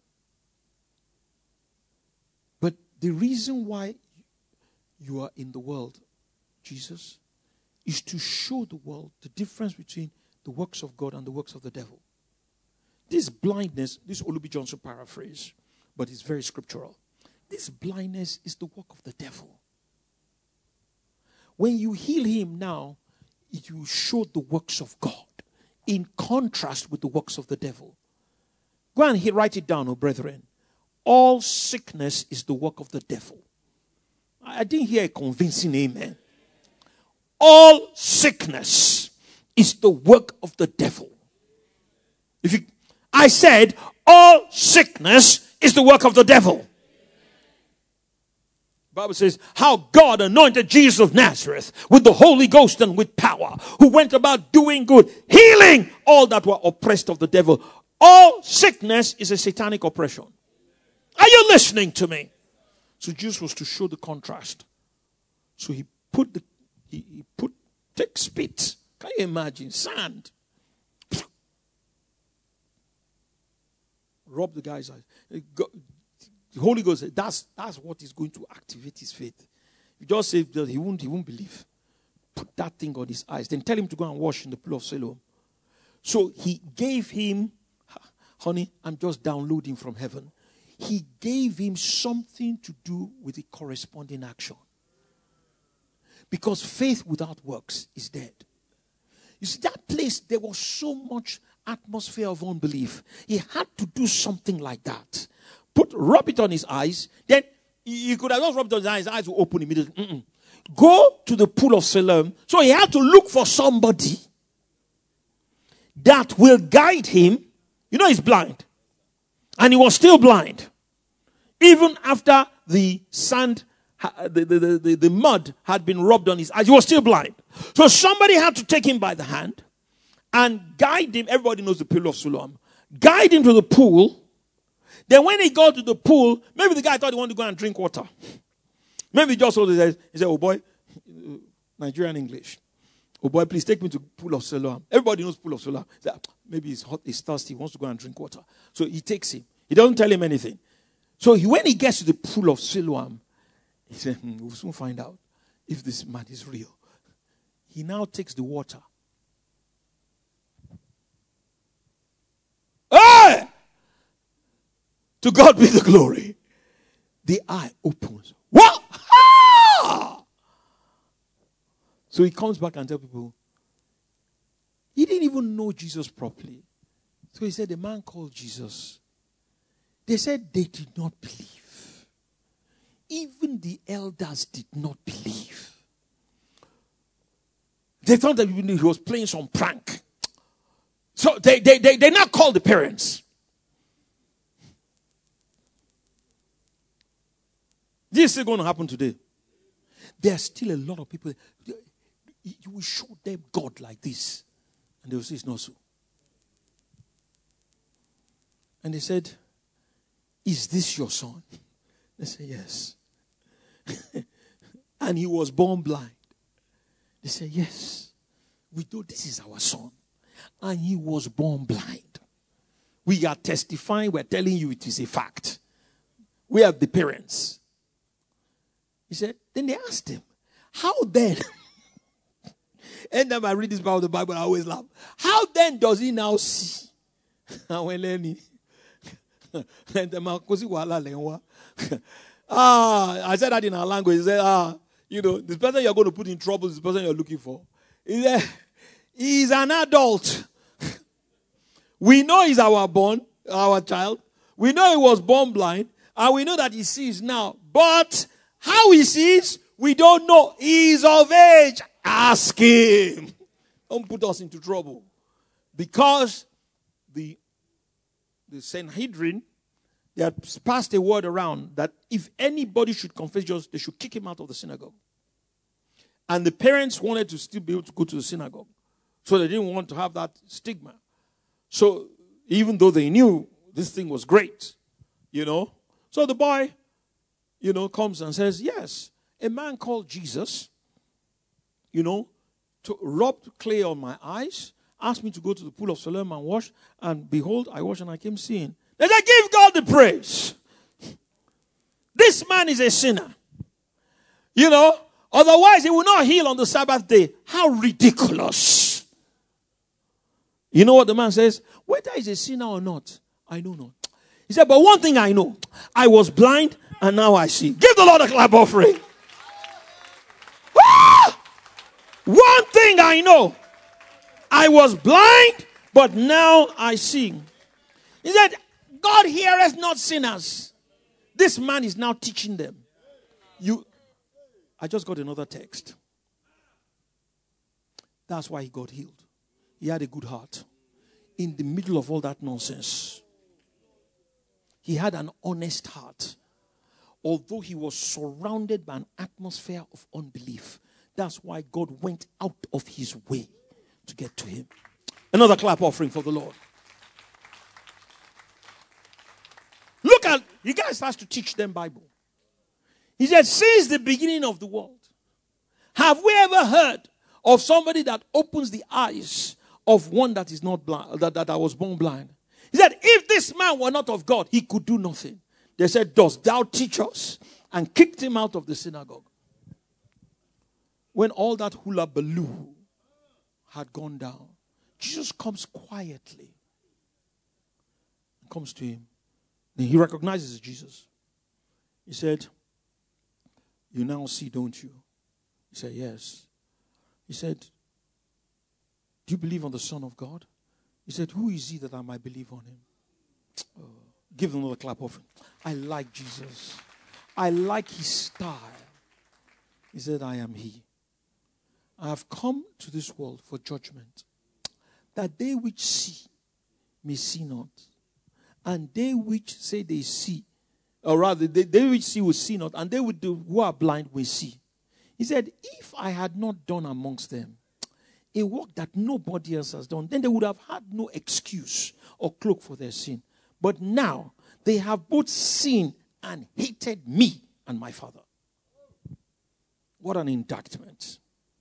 But the reason why you are in the world, Jesus, is to show the world the difference between the works of God and the works of the devil. This blindness, this Olubi Johnson paraphrase, but it's very scriptural. This blindness is the work of the devil. When you heal him now, it will show the works of God in contrast with the works of the devil. Go and write it down, oh brethren. All sickness is the work of the devil. I didn't hear a convincing amen. All sickness is the work of the devil. If you, I said, all sickness is the work of the devil. The Bible says how God anointed Jesus of Nazareth with the Holy Ghost and with power, who went about doing good, healing all that were oppressed of the devil. All sickness is a satanic oppression. Are you listening to me? So Jesus was to show the contrast. So he put the he, he put take spit. Can you imagine? Sand. Rub the guy's eyes. The Holy Ghost said, that's that's what is going to activate his faith. You just say that he won't he won't believe. Put that thing on his eyes. Then tell him to go and wash in the pool of Siloam. So he gave him, honey, I'm just downloading from heaven. He gave him something to do with the corresponding action. Because faith without works is dead. You see, that place, there was so much atmosphere of unbelief. He had to do something like that. Put, rub it on his eyes. Then he could have just rubbed it on his eyes. His eyes will open immediately. Mm-mm. Go to the pool of Siloam. So he had to look for somebody that will guide him. You know he's blind. And he was still blind. Even after the sand, the, the, the, the, the mud had been rubbed on his eyes, he was still blind. So somebody had to take him by the hand and guide him. Everybody knows the pool of Siloam. Guide him to the pool. Then when he got to the pool, maybe the guy thought he wanted to go and drink water. Maybe he just told him, he said, oh boy, Nigerian English. Oh boy, please take me to pool of Siloam. Everybody knows pool of Siloam. He said, maybe he's hot, he's thirsty, he wants to go and drink water. So he takes him. He doesn't tell him anything. So he, when he gets to the pool of Siloam, he said, hmm, we'll soon find out if this man is real. He now takes the water. Hey! To God be the glory. The eye opens. What? Ah! So he comes back and tells people, he didn't even know Jesus properly. So he said, the man called Jesus. They said they did not believe. Even the elders did not believe. They thought that he was playing some prank. So they, they, they, they now called the parents. This is still going to happen today. There are still a lot of people. You will show them God like this. And they will say it's not so. And they said, is this your son? They said, yes. And he was born blind. They said, yes. We know this is our son. And he was born blind. We are testifying, we're telling you it is a fact. We have the parents. He said, then they asked him, how then? Anytime I read this part of the Bible, I always laugh. How then does he now see? ah, I said that in our language. He said, ah, you know, this person you're going to put in trouble is the person you're looking for. He said, he's an adult. We know he's our born, our child. We know he was born blind. And we know that he sees now. But how he sees, we don't know. He's of age. Ask him. Don't put us into trouble. Because the, the Sanhedrin, they had passed a word around that if anybody should confess Jesus, they should kick him out of the synagogue. And the parents wanted to still be able to go to the synagogue. So they didn't want to have that stigma. So even though they knew this thing was great, you know. So the boy, you know, comes and says, yes, a man called Jesus, you know, to rubbed clay on my eyes, asked me to go to the pool of Siloam and wash, and behold, I washed and I came seeing. Then I give God the praise. This man is a sinner. You know, otherwise he will not heal on the Sabbath day. How ridiculous. You know what the man says? Whether he's a sinner or not, I know not. He said, but one thing I know, I was blind and now I see. Give the Lord a clap offering. Ah! One thing I know, I was blind, but now I see. He said, God heareth not sinners. This man is now teaching them. You, I just got another text. That's why he got healed. He had a good heart. In the middle of all that nonsense, he had an honest heart. Although he was surrounded by an atmosphere of unbelief. That's why God went out of his way to get to him. Another clap offering for the Lord. Look at, you guys has to teach them Bible. He said, since the beginning of the world, have we ever heard of somebody that opens the eyes of one that is not blind, that, that, that was born blind? He said, if this man were not of God, he could do nothing. They said, dost thou teach us? And kicked him out of the synagogue. When all that hula baloo had gone down, Jesus comes quietly. Comes to him. Then he recognizes Jesus. He said, you now see, don't you? He said, yes. He said, do you believe on the Son of God? He said, who is he that I might believe on him? Oh, give him another clap offering. I like Jesus. I like his style. He said, I am he. I have come to this world for judgment, that they which see may see not, and they which say they see, or rather, they, they which see will see not, and they which do, who are blind will see. He said, if I had not done amongst them a work that nobody else has done, then they would have had no excuse or cloak for their sin. But now, they have both seen and hated me and my Father. What an indictment.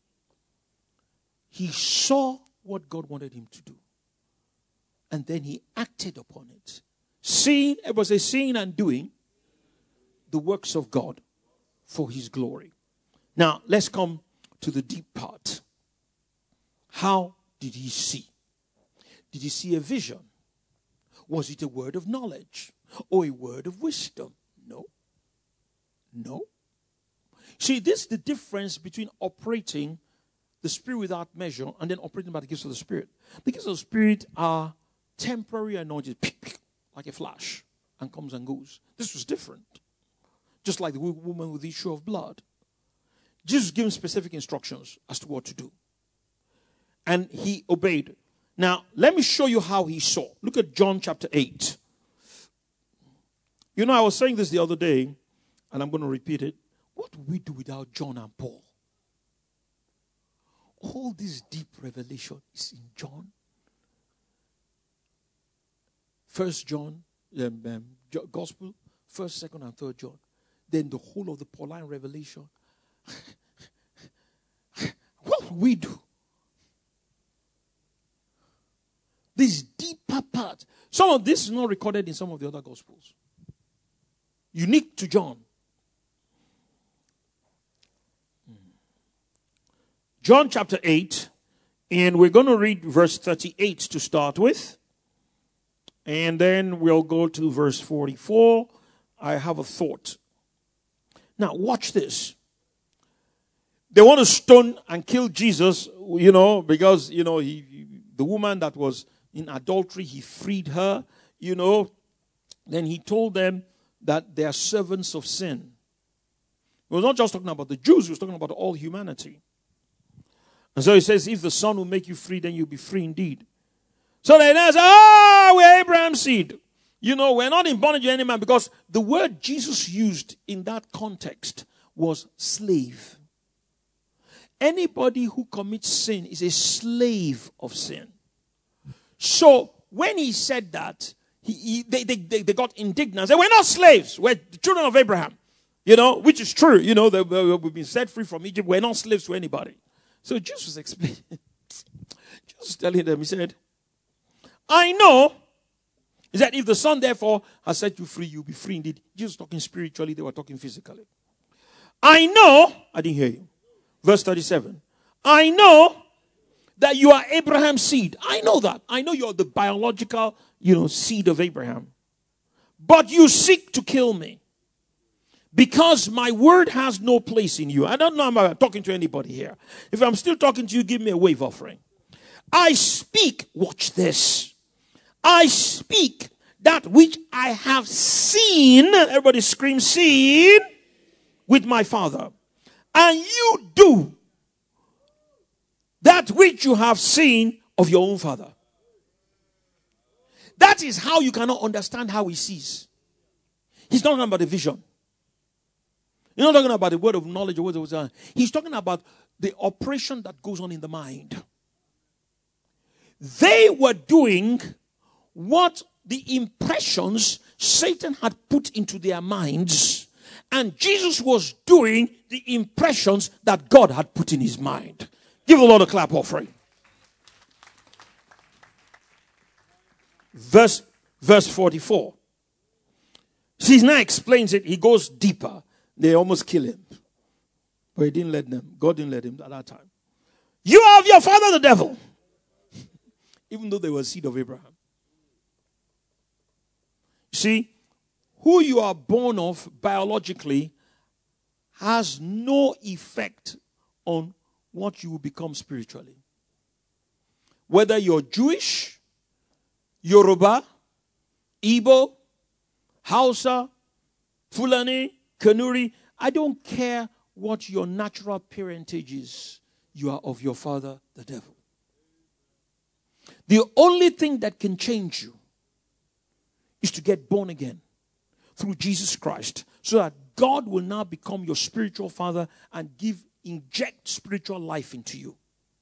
He saw what God wanted him to do. And then he acted upon it. Seeing, everybody say, seeing and doing the works of God for his glory. Now, let's come to the deep part. How did he see? Did he see a vision? Was it a word of knowledge or a word of wisdom? No. No. See, this is the difference between operating the Spirit without measure and then operating by the gifts of the Spirit. The gifts of the Spirit are temporary anointed, like a flash, and comes and goes. This was different. Just like the woman with the issue of blood. Jesus gave him specific instructions as to what to do. And he obeyed. Now, let me show you how he saw. Look at John chapter eight. You know, I was saying this the other day, and I'm going to repeat it. What do we do without John and Paul? All this deep revelation is in John. First John, um, um, Gospel, first, second, and third John. Then the whole of the Pauline revelation. What do we do? This deeper part. Some of this is not recorded in some of the other Gospels. Unique to John. John chapter eight, and we're going to read verse thirty-eight to start with. And then we'll go to verse forty-four. I have a thought. Now, watch this. They want to stone and kill Jesus, you know, because, you know, he, he, the woman that was in adultery, he freed her, you know. Then he told them that they are servants of sin. He was not just talking about the Jews, he was talking about all humanity. And so he says, if the Son will make you free, then you'll be free indeed. So they say, ah, we're Abraham's seed. You know, we're not in bondage to any man, because the word Jesus used in that context was slave. Anybody who commits sin is a slave of sin. So when he said that, he, he, they, they, they, they got indignant. They said, we're not slaves. We're the children of Abraham. You know, which is true. You know, that we've been set free from Egypt. We're not slaves to anybody. So Jesus was explaining. Jesus was telling them, he said, I know. He said, if the Son therefore has set you free, you'll be free indeed. Jesus was talking spiritually. They were talking physically. I know. I didn't hear you. Verse thirty-seven. I know that you are Abraham's seed. I know that. I know you're the biological, you know, seed of Abraham. But you seek to kill me. Because my word has no place in you. I don't know if I'm talking to anybody here. If I'm still talking to you, give me a wave offering. I speak, watch this. I speak that which I have seen. Everybody scream, seen with my Father. And you do that which you have seen of your own father. That is how you cannot understand how he sees. He's not talking about the vision. He's not talking about the word of knowledge or word of wisdom. He's talking about the operation that goes on in the mind. They were doing what the impressions Satan had put into their minds, and Jesus was doing the impressions that God had put in his mind. Give the Lord a clap offering. Verse, verse forty-four. He now explains it. He goes deeper. They almost kill him. But he didn't let them. God didn't let him at that time. You are of your father the devil. Even though they were seed of Abraham. See, who you are born of biologically has no effect on what you will become spiritually. Whether you're Jewish, Yoruba, Igbo, Hausa, Fulani, Kanuri, I don't care what your natural parentage is. You are of your father, the devil. The only thing that can change you is to get born again through Jesus Christ, so that God will now become your spiritual father and give, inject spiritual life into you.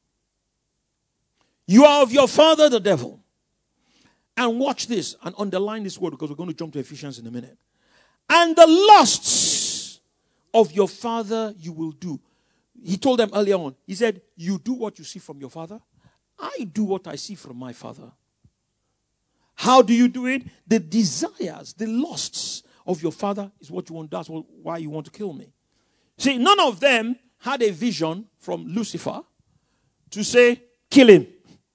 You are of your father, the devil. And watch this and underline this word, because we're going to jump to Ephesians in a minute. And the lusts of your father you will do. He told them earlier on, he said, you do what you see from your father. I do what I see from my father. How do you do it? The desires, the lusts of your father is what you want. That's why you want to kill me. See, none of them had a vision from Lucifer to say, kill him.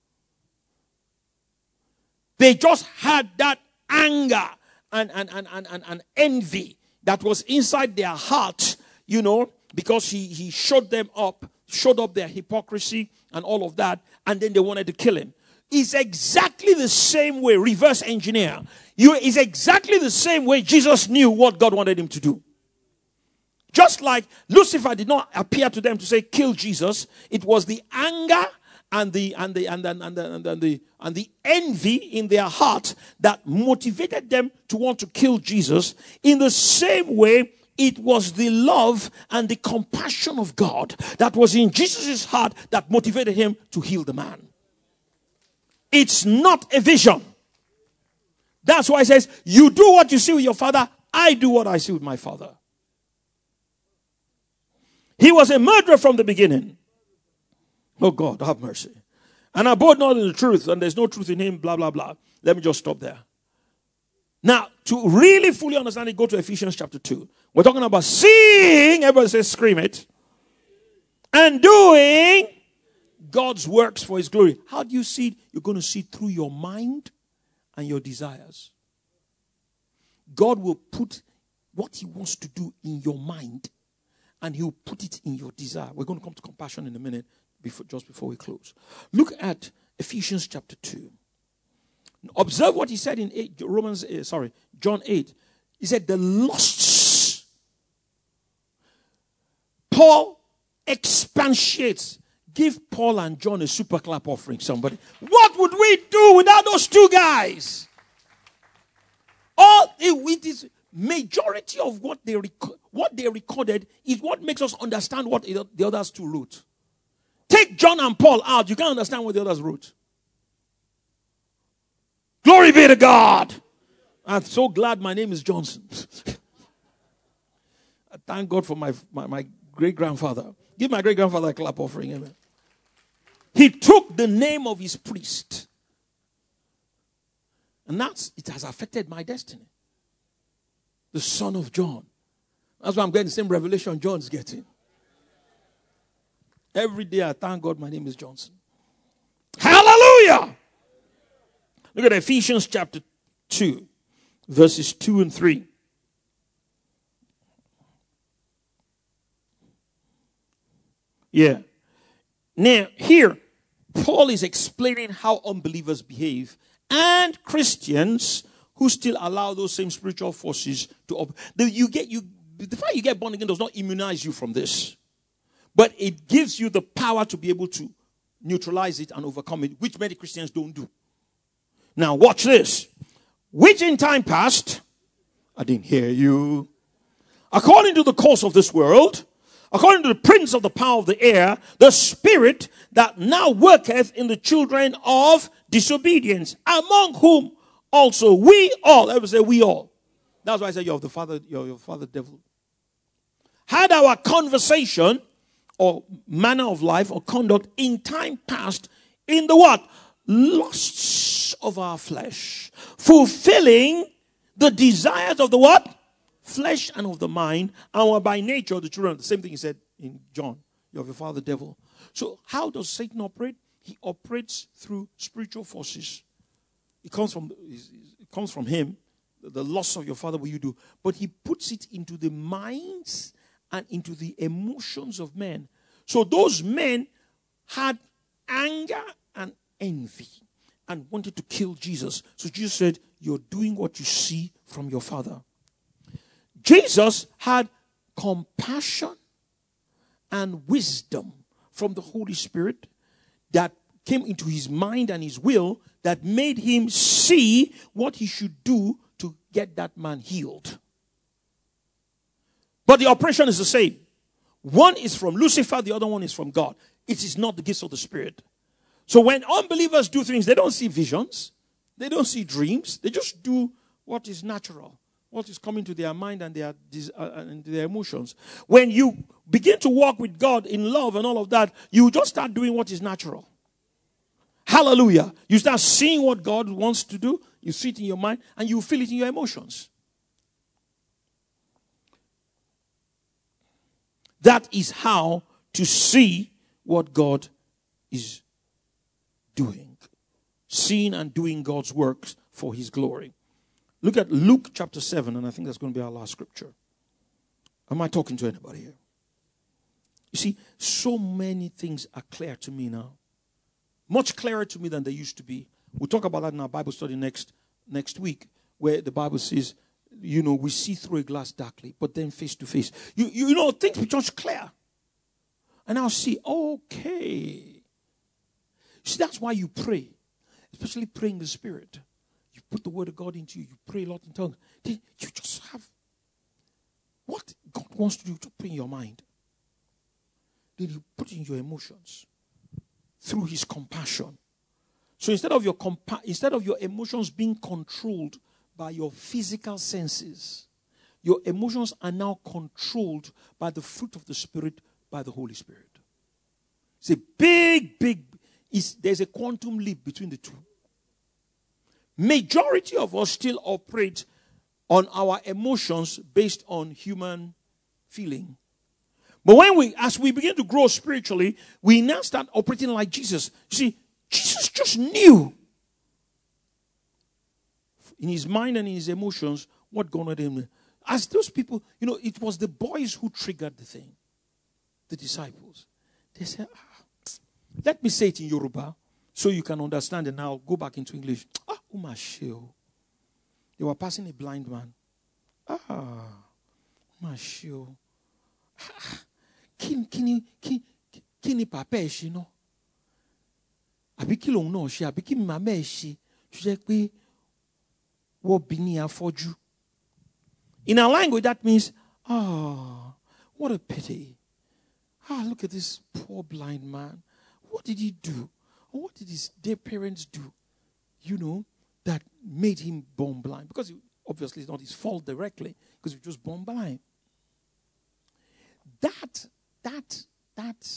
They just had that anger and, and, and, and, and, and envy that was inside their heart, you know, because he, he showed them up, showed up their hypocrisy and all of that, and then they wanted to kill him. It's exactly the same way, reverse engineer. You, it's exactly the same way Jesus knew what God wanted him to do. Just like Lucifer did not appear to them to say, kill Jesus, it was the anger and the and the and the, and the, and the, and the, and the envy in their heart that motivated them to want to kill Jesus. In the same way, it was the love and the compassion of God that was in Jesus' heart that motivated him to heal the man. It's not a vision. That's why it says, you do what you see with your father, I do what I see with my father. He was a murderer from the beginning. Oh God, have mercy. And abode not in the truth, and there's no truth in him, blah, blah, blah. Let me just stop there. Now, to really fully understand it, go to Ephesians chapter two. We're talking about seeing, everybody says scream it, and doing God's works for his glory. How do you see it? You're going to see it through your mind and your desires. God will put what he wants to do in your mind, and he'll put it in your desire. We're going to come to compassion in a minute, before, just before we close. Look at Ephesians chapter two. Observe what he said in eight, Romans, uh, sorry, John eight. He said the lusts. Paul expatiates. Give Paul and John a super clap offering, somebody. What would we do without those two guys? All it is majority of what they rec- what they recorded is what makes us understand what the others two wrote. Take John and Paul out, you can't understand what the others wrote. Glory be to God. I'm so glad my name is Johnson. thank God for my, my, my great-grandfather. Give my great-grandfather a clap offering. Amen. He took the name of his priest. And that's, it has affected my destiny. The son of John. That's why I'm getting the same revelation John's getting. Every day I thank God my name is Johnson. Hallelujah! Look at Ephesians chapter two, verses two and three. Yeah. Now, here, Paul is explaining how unbelievers behave and Christians who still allow those same spiritual forces to operate. You get you the fact you get born again does not immunize you from this, but it gives you the power to be able to neutralize it and overcome it, which many Christians don't do. Now, watch this. Which in time past, I didn't hear you, according to the course of this world, according to the prince of the power of the air, the spirit that now worketh in the children of disobedience, among whom also we all, ever say we all. That's why I said you're the father, you're your father devil. Had our conversation or manner of life or conduct in time past in the what? Lusts of our flesh, fulfilling the desires of the what? Flesh and of the mind, and were by nature the children. The same thing he said in John. You have your father devil. So how does Satan operate? He operates through spiritual forces. It comes from it comes from him. The loss of your father will you do. But he puts it into the minds and into the emotions of men. So those men had anger and envy and wanted to kill Jesus. So Jesus said, you're doing what you see from your father. Jesus had compassion and wisdom from the Holy Spirit that came into his mind and his will that made him see what he should do to get that man healed. But the operation is the same. One is from Lucifer, the other one is from God. It is not the gifts of the Spirit. So when unbelievers do things, they don't see visions. They don't see dreams. They just do what is natural. What is coming to their mind and their, uh, and their emotions. When you begin to walk with God in love and all of that, you just start doing what is natural. Hallelujah. You start seeing what God wants to do. You see it in your mind and you feel it in your emotions. That is how to see what God is doing. Seeing and doing God's works for his glory. Look at Luke chapter seven, and I think that's going to be our last scripture. Am I talking to anybody here? You see, so many things are clear to me now. Much clearer to me than they used to be. We'll talk about that in our Bible study next, next week, where the Bible says, you know, we see through a glass darkly, but then face to face. You, you, you know, things become clear. And I'll see, okay. See, that's why you pray, especially praying the Spirit. You put the word of God into you. You pray a lot in tongues. Then you just have what God wants to do to put in your mind. Then you put in your emotions through his compassion. So instead of your compa- instead of your emotions being controlled by your physical senses, your emotions are now controlled by the fruit of the Spirit, by the Holy Spirit. It's a big, big, it's, there's a quantum leap between the two. Majority of us still operate on our emotions based on human feeling. But when we, as we begin to grow spiritually, we now start operating like Jesus. You see, Jesus just knew in his mind and in his emotions what God had him. As those people, you know, it was the boys who triggered the thing. The disciples. They said, ah, let me say it in Yoruba so you can understand, and I'll go back into English. Ah, umashio. They were passing a blind man. Ah, umashio. Ah, kini kini kini kini papa ẹ ṣe náà? Àbí kí lòun náà ṣe? Àbí kí màmá ẹ ṣe? Tó jẹ́ pé wọ́n bí ní afọ́jú. In our language, that means, ah, what a pity. Ah, look at this poor blind man. What did he do? Or what did his dear parents do? You know, that made him born blind. Because it, obviously it's not his fault directly, because he was just born blind. that, that, that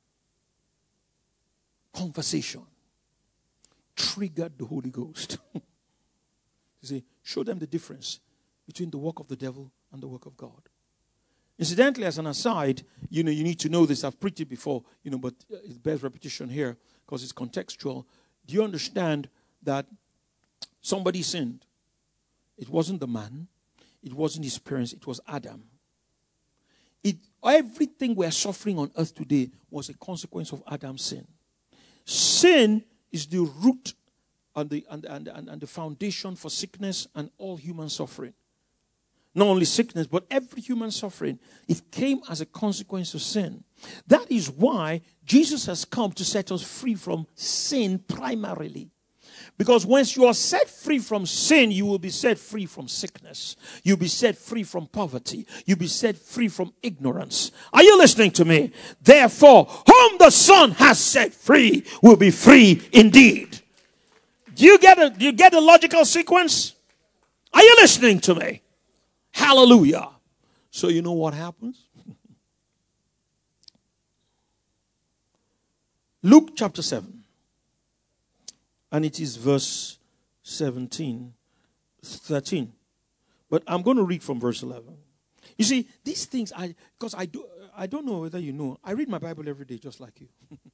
conversation triggered the Holy Ghost. You see, show them the difference between the work of the devil and the work of God. Incidentally, as an aside, you know, you need to know this. I've preached it before, you know, but it bears repetition here because it's contextual. Do you understand that somebody sinned? It wasn't the man. It wasn't his parents. It was Adam. It, everything we're suffering on earth today was a consequence of Adam's sin. Sin is the root and the, and, and, and, and the foundation for sickness and all human suffering. Not only sickness, but every human suffering. It came as a consequence of sin. That is why Jesus has come to set us free from sin primarily. Because once you are set free from sin, you will be set free from sickness. You'll be set free from poverty. You'll be set free from ignorance. Are you listening to me? Therefore, whom the Son has set free will be free indeed. Do you get a, do you get a logical sequence? Are you listening to me? Hallelujah. So you know what happens? Luke chapter seven. And it is verse seventeen, thirteen. But I'm going to read from verse eleven. You see, these things, I because I, do, I don't know whether you know, I read my Bible every day just like you.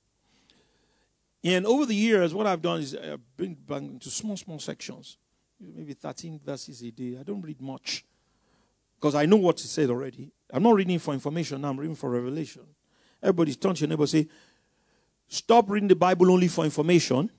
And over the years, what I've done is I've been into small, small sections. Maybe thirteen verses a day. I don't read much. Because I know what he said already. I'm not reading for information now, I'm reading for revelation. Everybody's turn to your neighbor and say, stop reading the Bible only for information.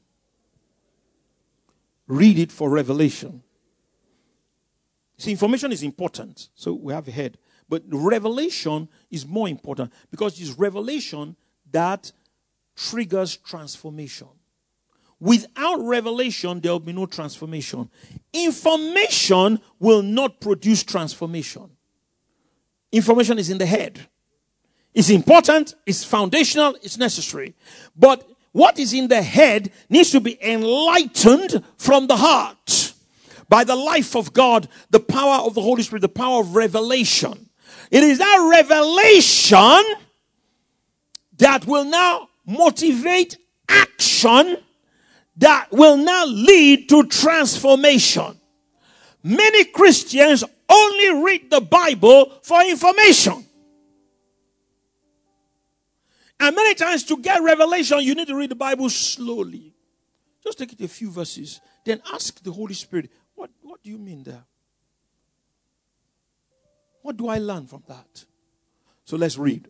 Read it for revelation. See, information is important. So we have a head. But revelation is more important. Because it's revelation that triggers transformation. Without revelation, there will be no transformation. Information will not produce transformation. Information is in the head. It's important, it's foundational, it's necessary. But what is in the head needs to be enlightened from the heart. By the life of God, the power of the Holy Spirit, the power of revelation. It is that revelation that will now motivate action that will now lead to transformation. Many Christians only read the Bible for information. And many times to get revelation, you need to read the Bible slowly. Just take it a few verses. Then ask the Holy Spirit, what, what do you mean there? What do I learn from that? So let's read.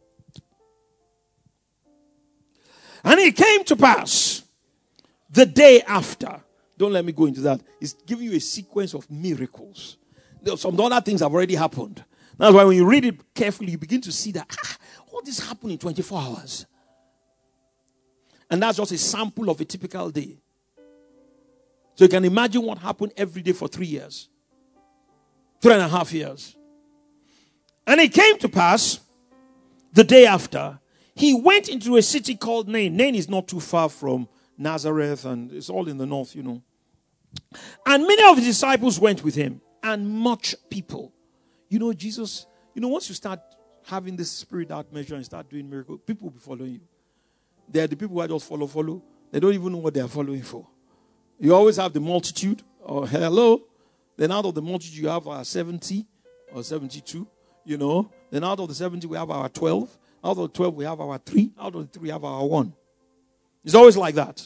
And it came to pass the day after. Don't let me go into that. It's giving you a sequence of miracles. Some other things have already happened. That's why when you read it carefully, you begin to see that ah, all this happened in twenty-four hours. And that's just a sample of a typical day. So you can imagine what happened every day for three years. Three and a half years. And it came to pass the day after, he went into a city called Nain. Nain is not too far from Nazareth, and it's all in the north, you know. And many of his disciples went with him, and much people. You know, Jesus, you know, once you start having this spirit out measure and start doing miracles, people will be following you. They are the people who just follow, follow. They don't even know what they are following for. You always have the multitude, or hello. Then out of the multitude, you have our seventy or seventy-two, you know. Then out of the seventy, we have our twelve. Out of the twelve, we have our three. Out of the three, we have our one. It's always like that.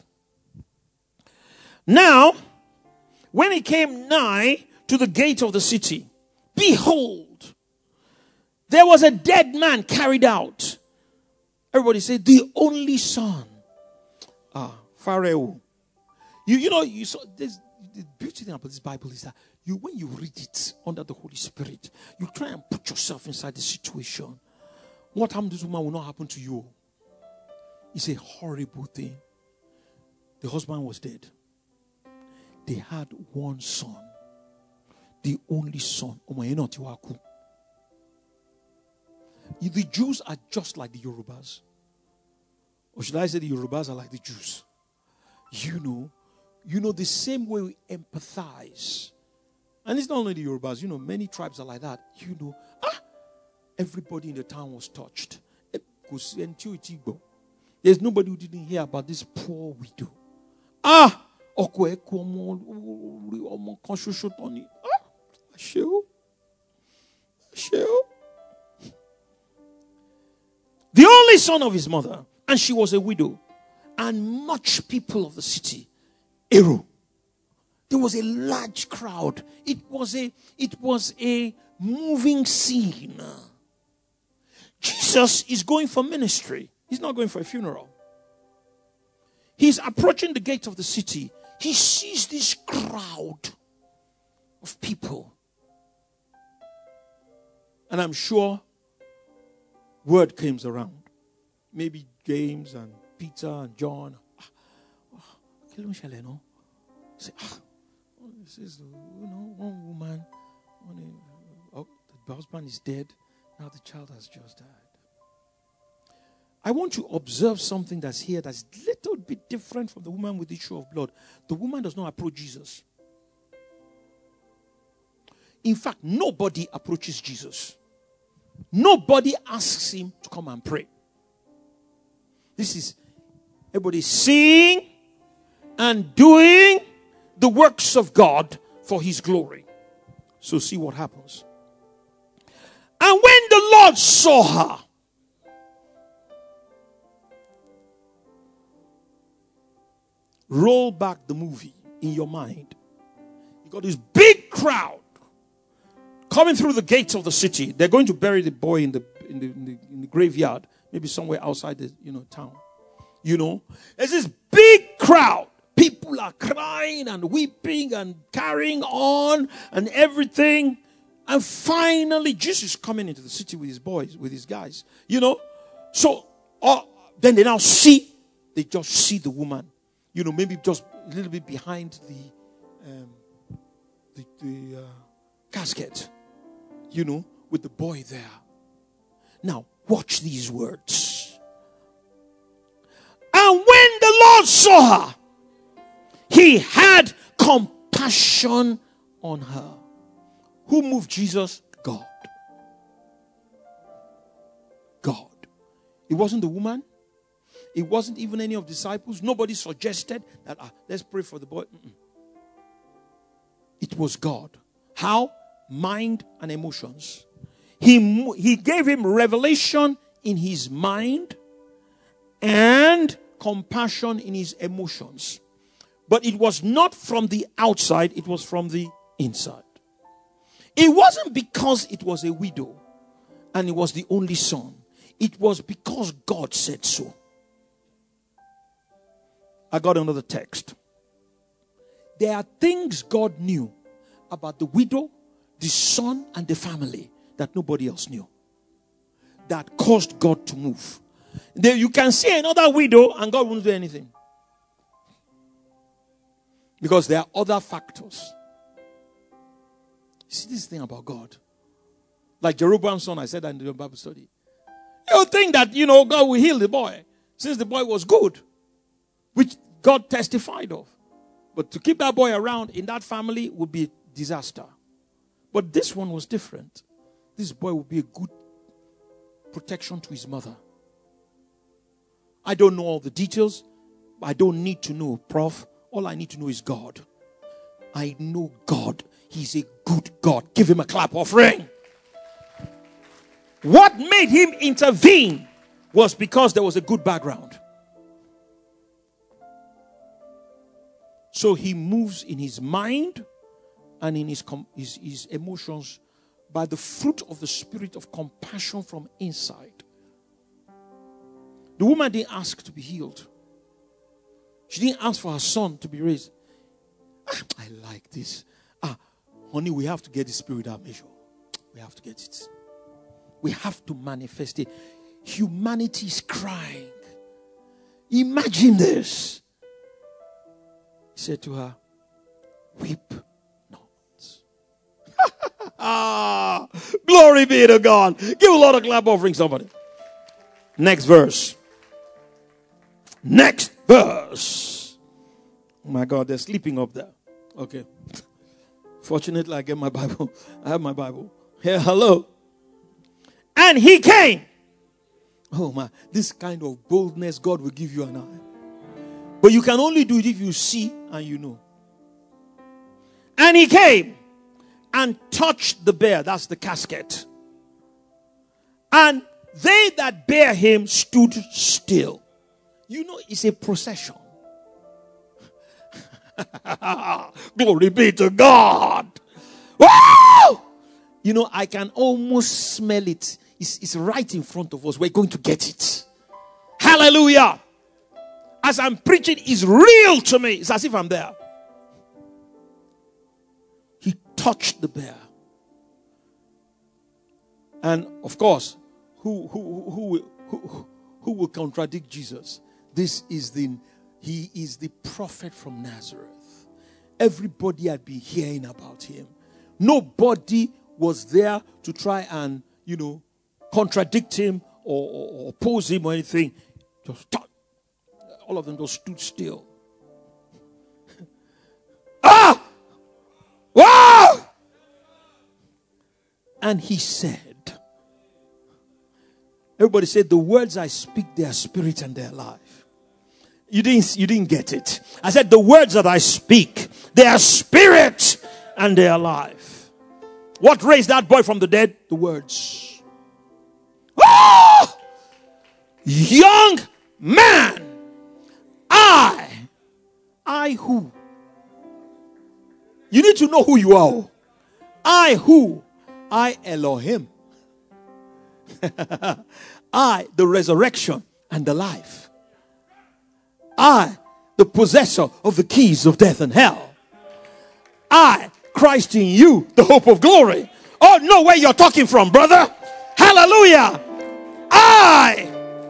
Now, when he came nigh to the gate of the city, behold, there was a dead man carried out. Everybody say, the only son. Ah, Pharaoh. You, you know, you saw this, the beauty thing about this Bible is that you, when you read it under the Holy Spirit, you try and put yourself inside the situation. What happened to this woman will not happen to you. It's a horrible thing. The husband was dead. They had one son. The only son. The Jews are just like the Yorubas. Or should I say the Yorubas are like the Jews? You know, you know the same way we empathize. And it's not only the Yorubas, you know, many tribes are like that. You know, ah, Everybody in the town was touched. There's nobody who didn't hear about this poor widow. Ah! The only son of his mother, and she was a widow, and much people of the city. Eru. There was a large crowd. It was a, it was a moving scene. Jesus is going for ministry. He's not going for a funeral. He's approaching the gate of the city. He sees this crowd of people. And I'm sure word came around. Maybe James and Peter and John. Say, ah, this is, you know, one woman. One, oh, the husband is dead. Now the child has just died. I want to observe something that's here that's a little bit different from the woman with the issue of blood. The woman does not approach Jesus. In fact, nobody approaches Jesus. Nobody asks him to come and pray. This is everybody seeing and doing the works of God for his glory. So see what happens. And when the Lord saw her, roll back the movie in your mind. You got this big crowd coming through the gates of the city. They're going to bury the boy in the in the, in the, in the graveyard, maybe somewhere outside the you know town. You know, there's this big crowd. People are crying and weeping and carrying on and everything. And finally, Jesus is coming into the city with his boys, with his guys. You know, so uh, then they now see. They just see the woman. You know, maybe just a little bit behind the um, the, the uh, casket, you know, with the boy there. Now, watch these words. And when the Lord saw her, he had compassion on her. Who moved Jesus? God. God. It wasn't the woman. It wasn't even any of the disciples. Nobody suggested that, ah, let's pray for the boy. Mm-mm. It was God. How? Mind and emotions. He, he gave him revelation in his mind and compassion in his emotions. But it was not from the outside, it was from the inside. It wasn't because it was a widow and it was the only son. It was because God said so. I got another text. There are things God knew about the widow, the son, and the family that nobody else knew. That caused God to move. There, you can see another widow and God won't do anything. Because there are other factors. See this thing about God. Like Jeroboam's son, I said that in the Bible study. You think that, you know, God will heal the boy. Since the boy was good. Which God testified of. But to keep that boy around in that family would be a disaster. But this one was different. This boy would be a good protection to his mother. I don't know all the details. I don't need to know, Prof. All I need to know is God. I know God. He's a good God. Give him a clap offering. What made him intervene was because there was a good background. So he moves in his mind and in his, com- his, his emotions by the fruit of the spirit of compassion from inside. The woman didn't ask to be healed. She didn't ask for her son to be raised. Ah, I like this. Ah, honey, we have to get the spirit out measure. We have to get it. We have to manifest it. Humanity is crying. Imagine this. He said to her, weep not. Ah, glory be to God. Give a lot of clap offering, somebody. Next verse. Next verse. Oh my God, they're sleeping up there. Okay. Fortunately, I get my Bible. I have my Bible. Here, hello. And he came. Oh my, this kind of boldness God will give you and I. But you can only do it if you see and you know. And he came and touched the bear. That's the casket. And they that bear him stood still. You know, it's a procession. Glory be to God. Wow! You know, I can almost smell it. It's, it's right in front of us. We're going to get it. Hallelujah. As I'm preaching, it's real to me. It's as if I'm there. He touched the bear. And of course, who who who who, who will contradict Jesus? This is the he is the prophet from Nazareth. Everybody had been hearing about him. Nobody was there to try and, you know, contradict him or, or, or oppose him or anything. Just all of them just stood still. Ah! Wow! And he said, everybody said, the words I speak, they are spirit and they are life. You didn't, you didn't get it. I said, the words that I speak, they are spirit and they are life. What raised that boy from the dead? The words. Ah! Young man, I, I who? You need to know who you are. I who? I Elohim. I, the resurrection and the life. I, the possessor of the keys of death and hell. I, Christ in you, the hope of glory. Oh, know where you're talking from, brother. Hallelujah. I,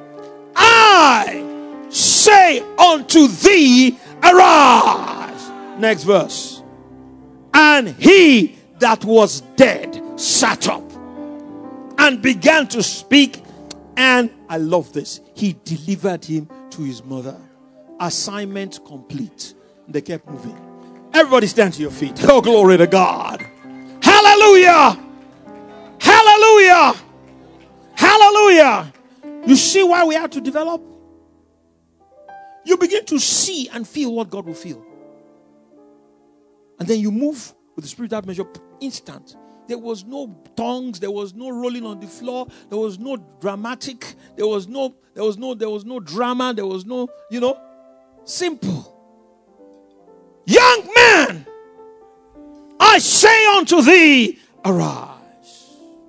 I say unto thee, arise. Next verse. And he that was dead sat up and began to speak. And I love this. He delivered him to his mother. Assignment complete. They kept moving. Everybody stand to your feet. Oh, glory to God. Hallelujah. Hallelujah. Hallelujah. You see why we have to develop? You begin to see and feel what God will feel. And then you move with the spirit that measure instant. There was no tongues, there was no rolling on the floor, there was no dramatic, there was no, there was no, there was no drama, there was no, you know, simple. Young man, I say unto thee, arise.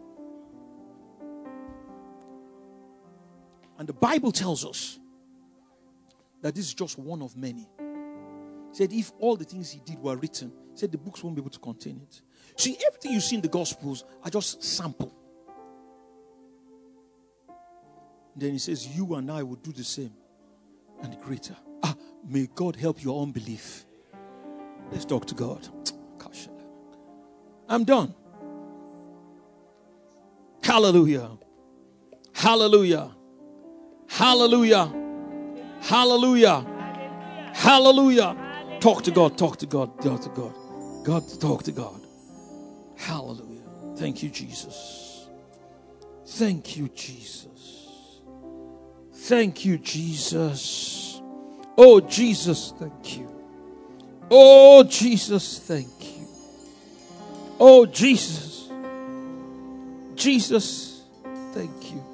And the Bible tells us that this is just one of many. He said if all the things he did were written, he said the books won't be able to contain it. See, everything you see in the Gospels are just sample. Then he says, you and I will do the same and greater. Ah, may God help your unbelief. Let's talk to God. Gosh, I'm done. Hallelujah. Hallelujah. Hallelujah. Hallelujah. Hallelujah. Talk to God. Talk to God. Talk to God. God, talk to God. Hallelujah. Thank you, Jesus. Thank you, Jesus. Thank you, Jesus. Oh, Jesus, thank you. Oh, Jesus, thank you. Oh, Jesus. Jesus, thank you.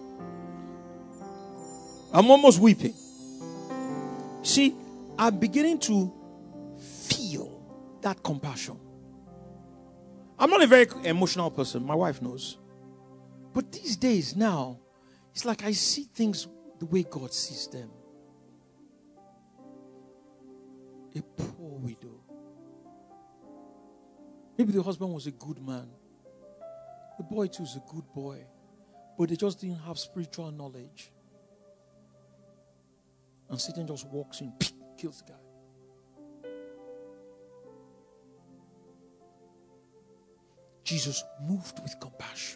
I'm almost weeping. See, I'm beginning to feel that compassion. I'm not a very emotional person. My wife knows. But these days now, it's like I see things the way God sees them. A poor widow. Maybe the husband was a good man. The boy too is a good boy. But they just didn't have spiritual knowledge. And Satan just walks in, kills the guy. Jesus moved with compassion.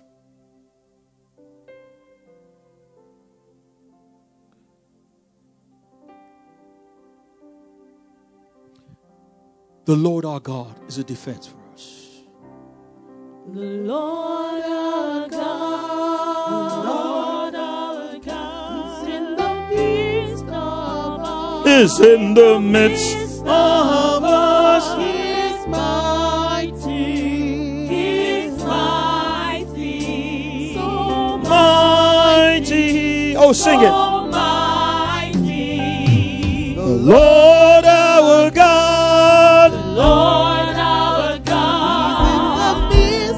The Lord our God is a defense for us. The Lord our God, the Lord our God, is in the midst of us. Is in the midst of us. He's mighty, He's mighty, so mighty. Oh, sing it. so mighty. The Lord our God, The Lord our God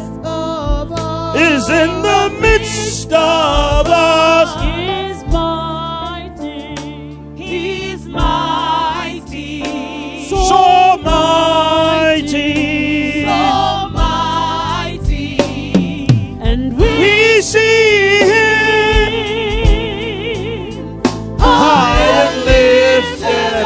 is in the midst of us. is mighty, He's mighty, So mighty. so mighty, and we We see Him high and lifted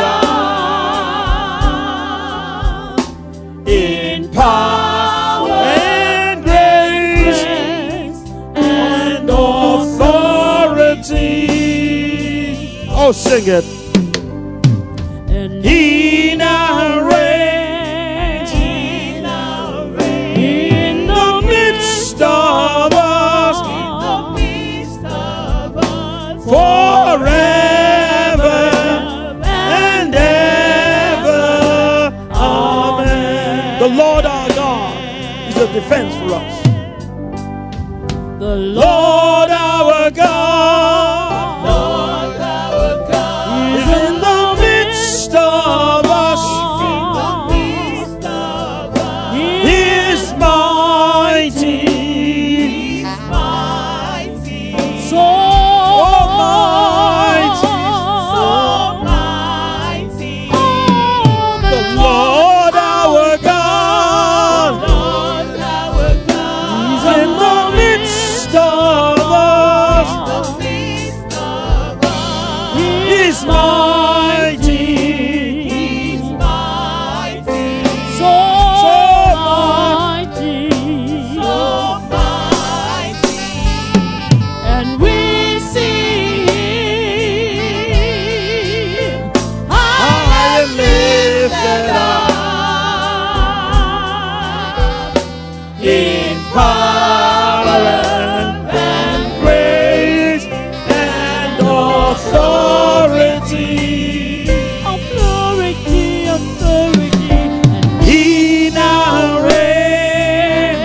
up in power and grace and authority. Oh, sing it. and He now reigns in our in the midst of us midst of us forever and ever. Amen. The Lord our God is a defense for us. the Lord our God Lord our God is in the midst of us. midst of us He is mighty. is mighty, So mighty. so mighty. The Lord our God Lord our God is in the midst of us. midst of us He is mighty. is mighty, So mighty, so mighty, and we see Him high and lifted up in power and grace and authority. authority, authority, and He now reigns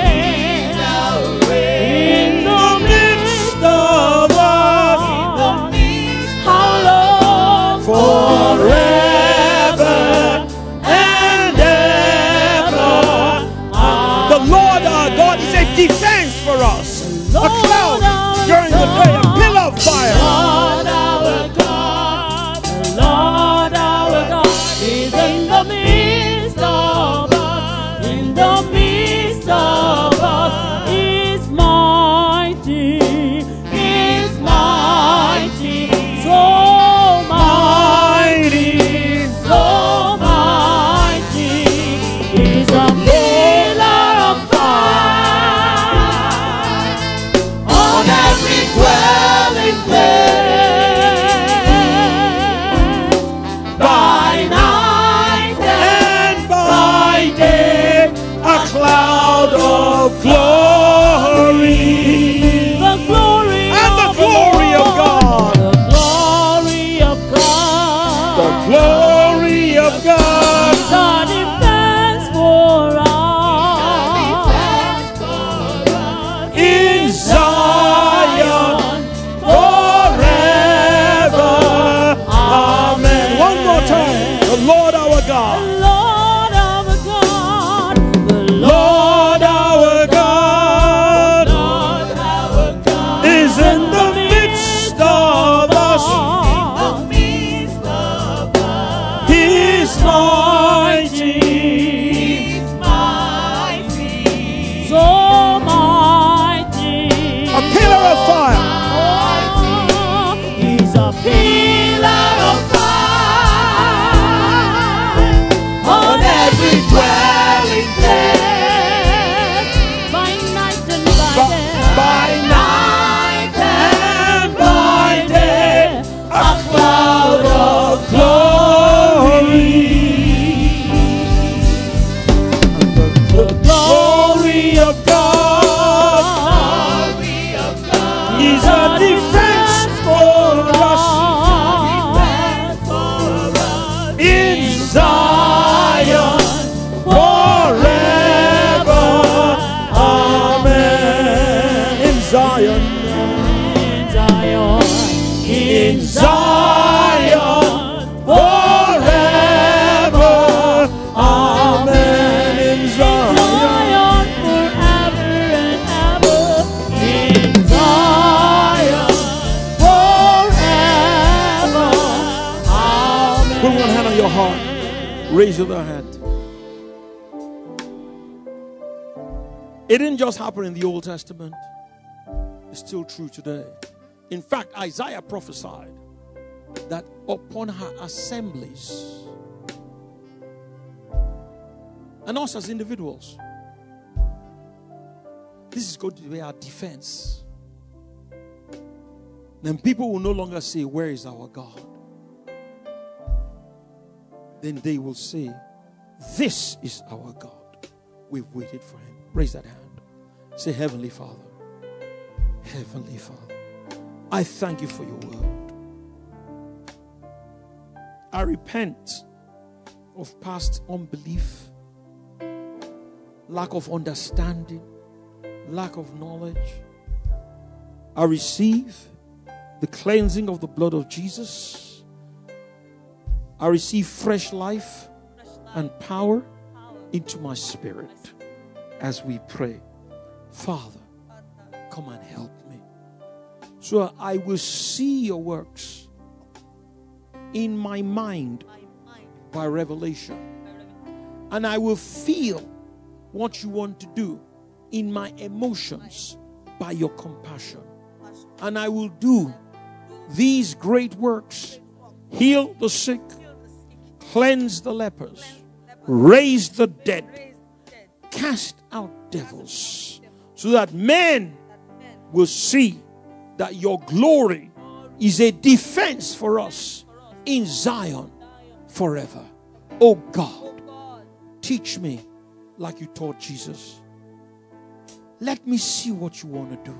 in the midst of us how long forever and ever. The Lord our God is a defense for us. A cloud during the day, a pillar of fire. Lord our God, the Lord our God is in the midst of us, in the midst of us. He's mighty, He's mighty, so mighty, so mighty. He's a pillar of fire on every dwelling place, by night And by day, a cloud of glory. the glory And the of glory of Lord, God. the glory of God, The glory of God. is our defense for us In Zion forever. Amen. One more time. The Lord our God. Lord our God, the Lord our God Lord our God is in the midst of us. He is mighty. Put one hand on your heart. Raise your other hand. It didn't just happen in the Old Testament. It's still true today. In fact, Isaiah prophesied that upon her assemblies, and us as individuals, this is going to be our defense. Then people will no longer say, where is our God? Then they will say, this is our God. We've waited for him. Raise that hand. Say, Heavenly Father. Heavenly Father, I thank you for your word. I repent of past unbelief, lack of understanding, lack of knowledge. I receive the cleansing of the blood of Jesus. I receive fresh life and power into my spirit as we pray. Father, come and help me, so I will see your works in my mind by revelation, and I will feel what you want to do in my emotions by your compassion, and I will do these great works: heal the sick, cleanse the lepers, raise the dead, cast out devils, so that men will see that your glory is a defense for us in Zion forever. Oh God, teach me like you taught Jesus. Let me see what you want to do.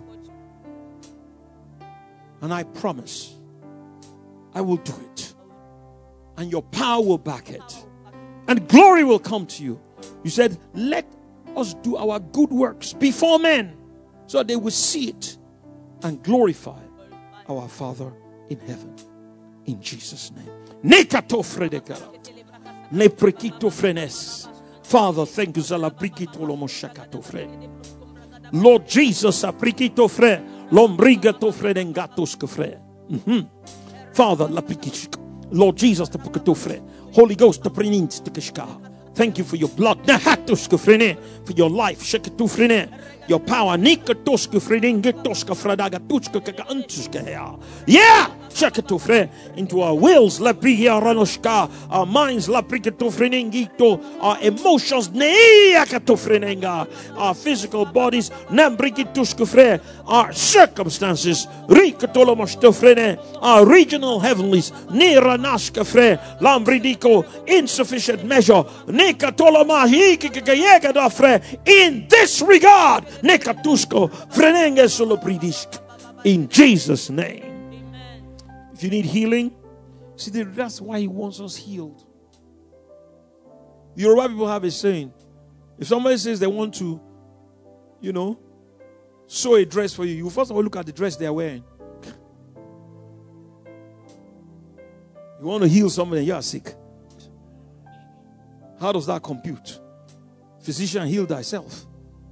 And I promise I will do it. And your power will back it. And glory will come to you. You said, let us do our good works before men, so they will see it and glorify our Father in heaven. In Jesus' name. Father, thank you. Lord Jesus, Father, Lord Jesus, Holy Ghost, thank you for your blood, for your life, your power. Yeah, into our wills, our minds, our emotions, our physical bodies, our circumstances, our regional heavenlies, insufficient measure. In this regard, in Jesus' name. If you need healing, see, that's why he wants us healed. Yoruba people have a saying: if somebody says they want to, you know, sew a dress for you, you first of all look at the dress they are wearing. You want to heal somebody and you are sick. How does that compute? Physician, heal thyself.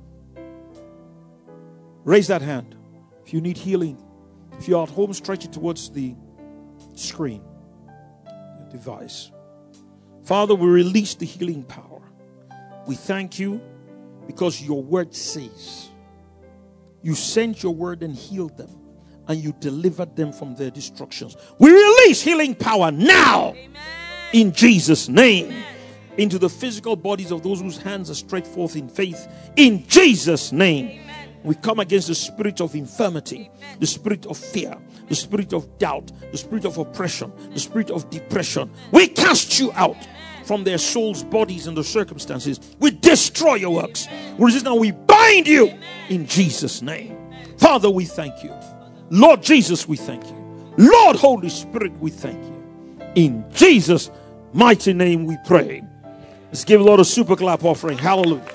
Raise that hand if you need healing. If you're at home, stretch it towards the screen, the device. Father, we release the healing power. We thank you because your word says you sent your word and healed them, and you delivered them from their destructions. We release healing power now. Amen. In Jesus' name. Amen. Into the physical bodies of those whose hands are stretched forth in faith. In Jesus' name. Amen. We come against the spirit of infirmity, Amen. The spirit of fear, the spirit of doubt, the spirit of oppression, the spirit of depression. We cast you out from their souls, bodies, and the circumstances. We destroy your works. We resist now. We bind you in Jesus' name. Father, we thank you. Lord Jesus, we thank you. Lord Holy Spirit, we thank you. In Jesus' mighty name we pray. Let's give the Lord a super clap offering. Hallelujah.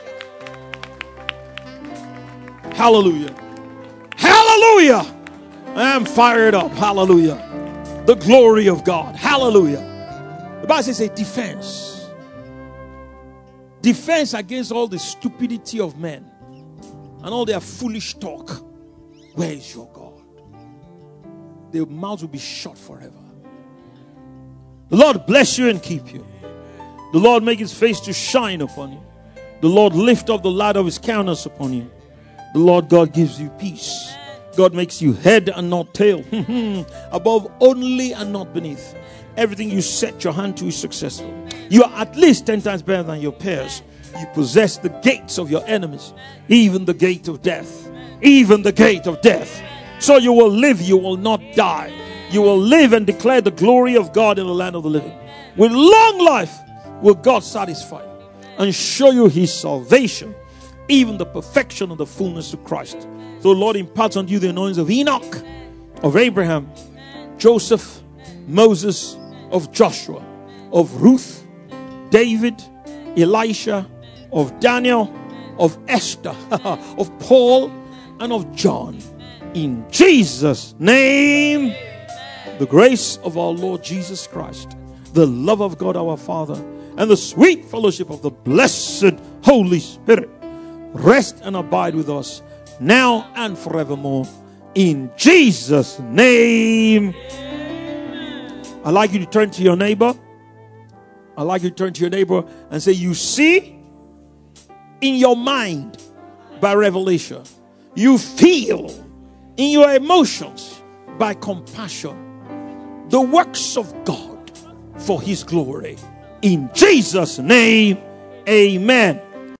Hallelujah. Hallelujah. I'm fired up. Hallelujah. The glory of God. Hallelujah. The Bible says a defense. Defense against all the stupidity of men and all their foolish talk. Where is your God? Their mouths will be shut forever. The Lord bless you and keep you. The Lord make his face to shine upon you. The Lord lift up the light of his countenance upon you. The Lord God gives you peace. God makes you head and not tail. Above only and not beneath. Everything you set your hand to is successful. You are at least ten times better than your peers. You possess the gates of your enemies. Even the gate of death. Even the gate of death. So you will live, you will not die. You will live and declare the glory of God in the land of the living. With long life will God satisfy you and show you his salvation, even the perfection of the fullness of Christ. So Lord imparts on you the anointings of Enoch, of Abraham, Joseph, Moses, of Joshua, of Ruth, David, Elisha, of Daniel, of Esther, of Paul, and of John. In Jesus' name, the grace of our Lord Jesus Christ, the love of God our Father, and the sweet fellowship of the blessed Holy Spirit rest and abide with us now and forevermore. In Jesus' name. I'd like you to turn to your neighbor. I'd like you to turn to your neighbor and say, you see in your mind by revelation. You feel in your emotions by compassion the works of God for his glory. In Jesus' name, amen.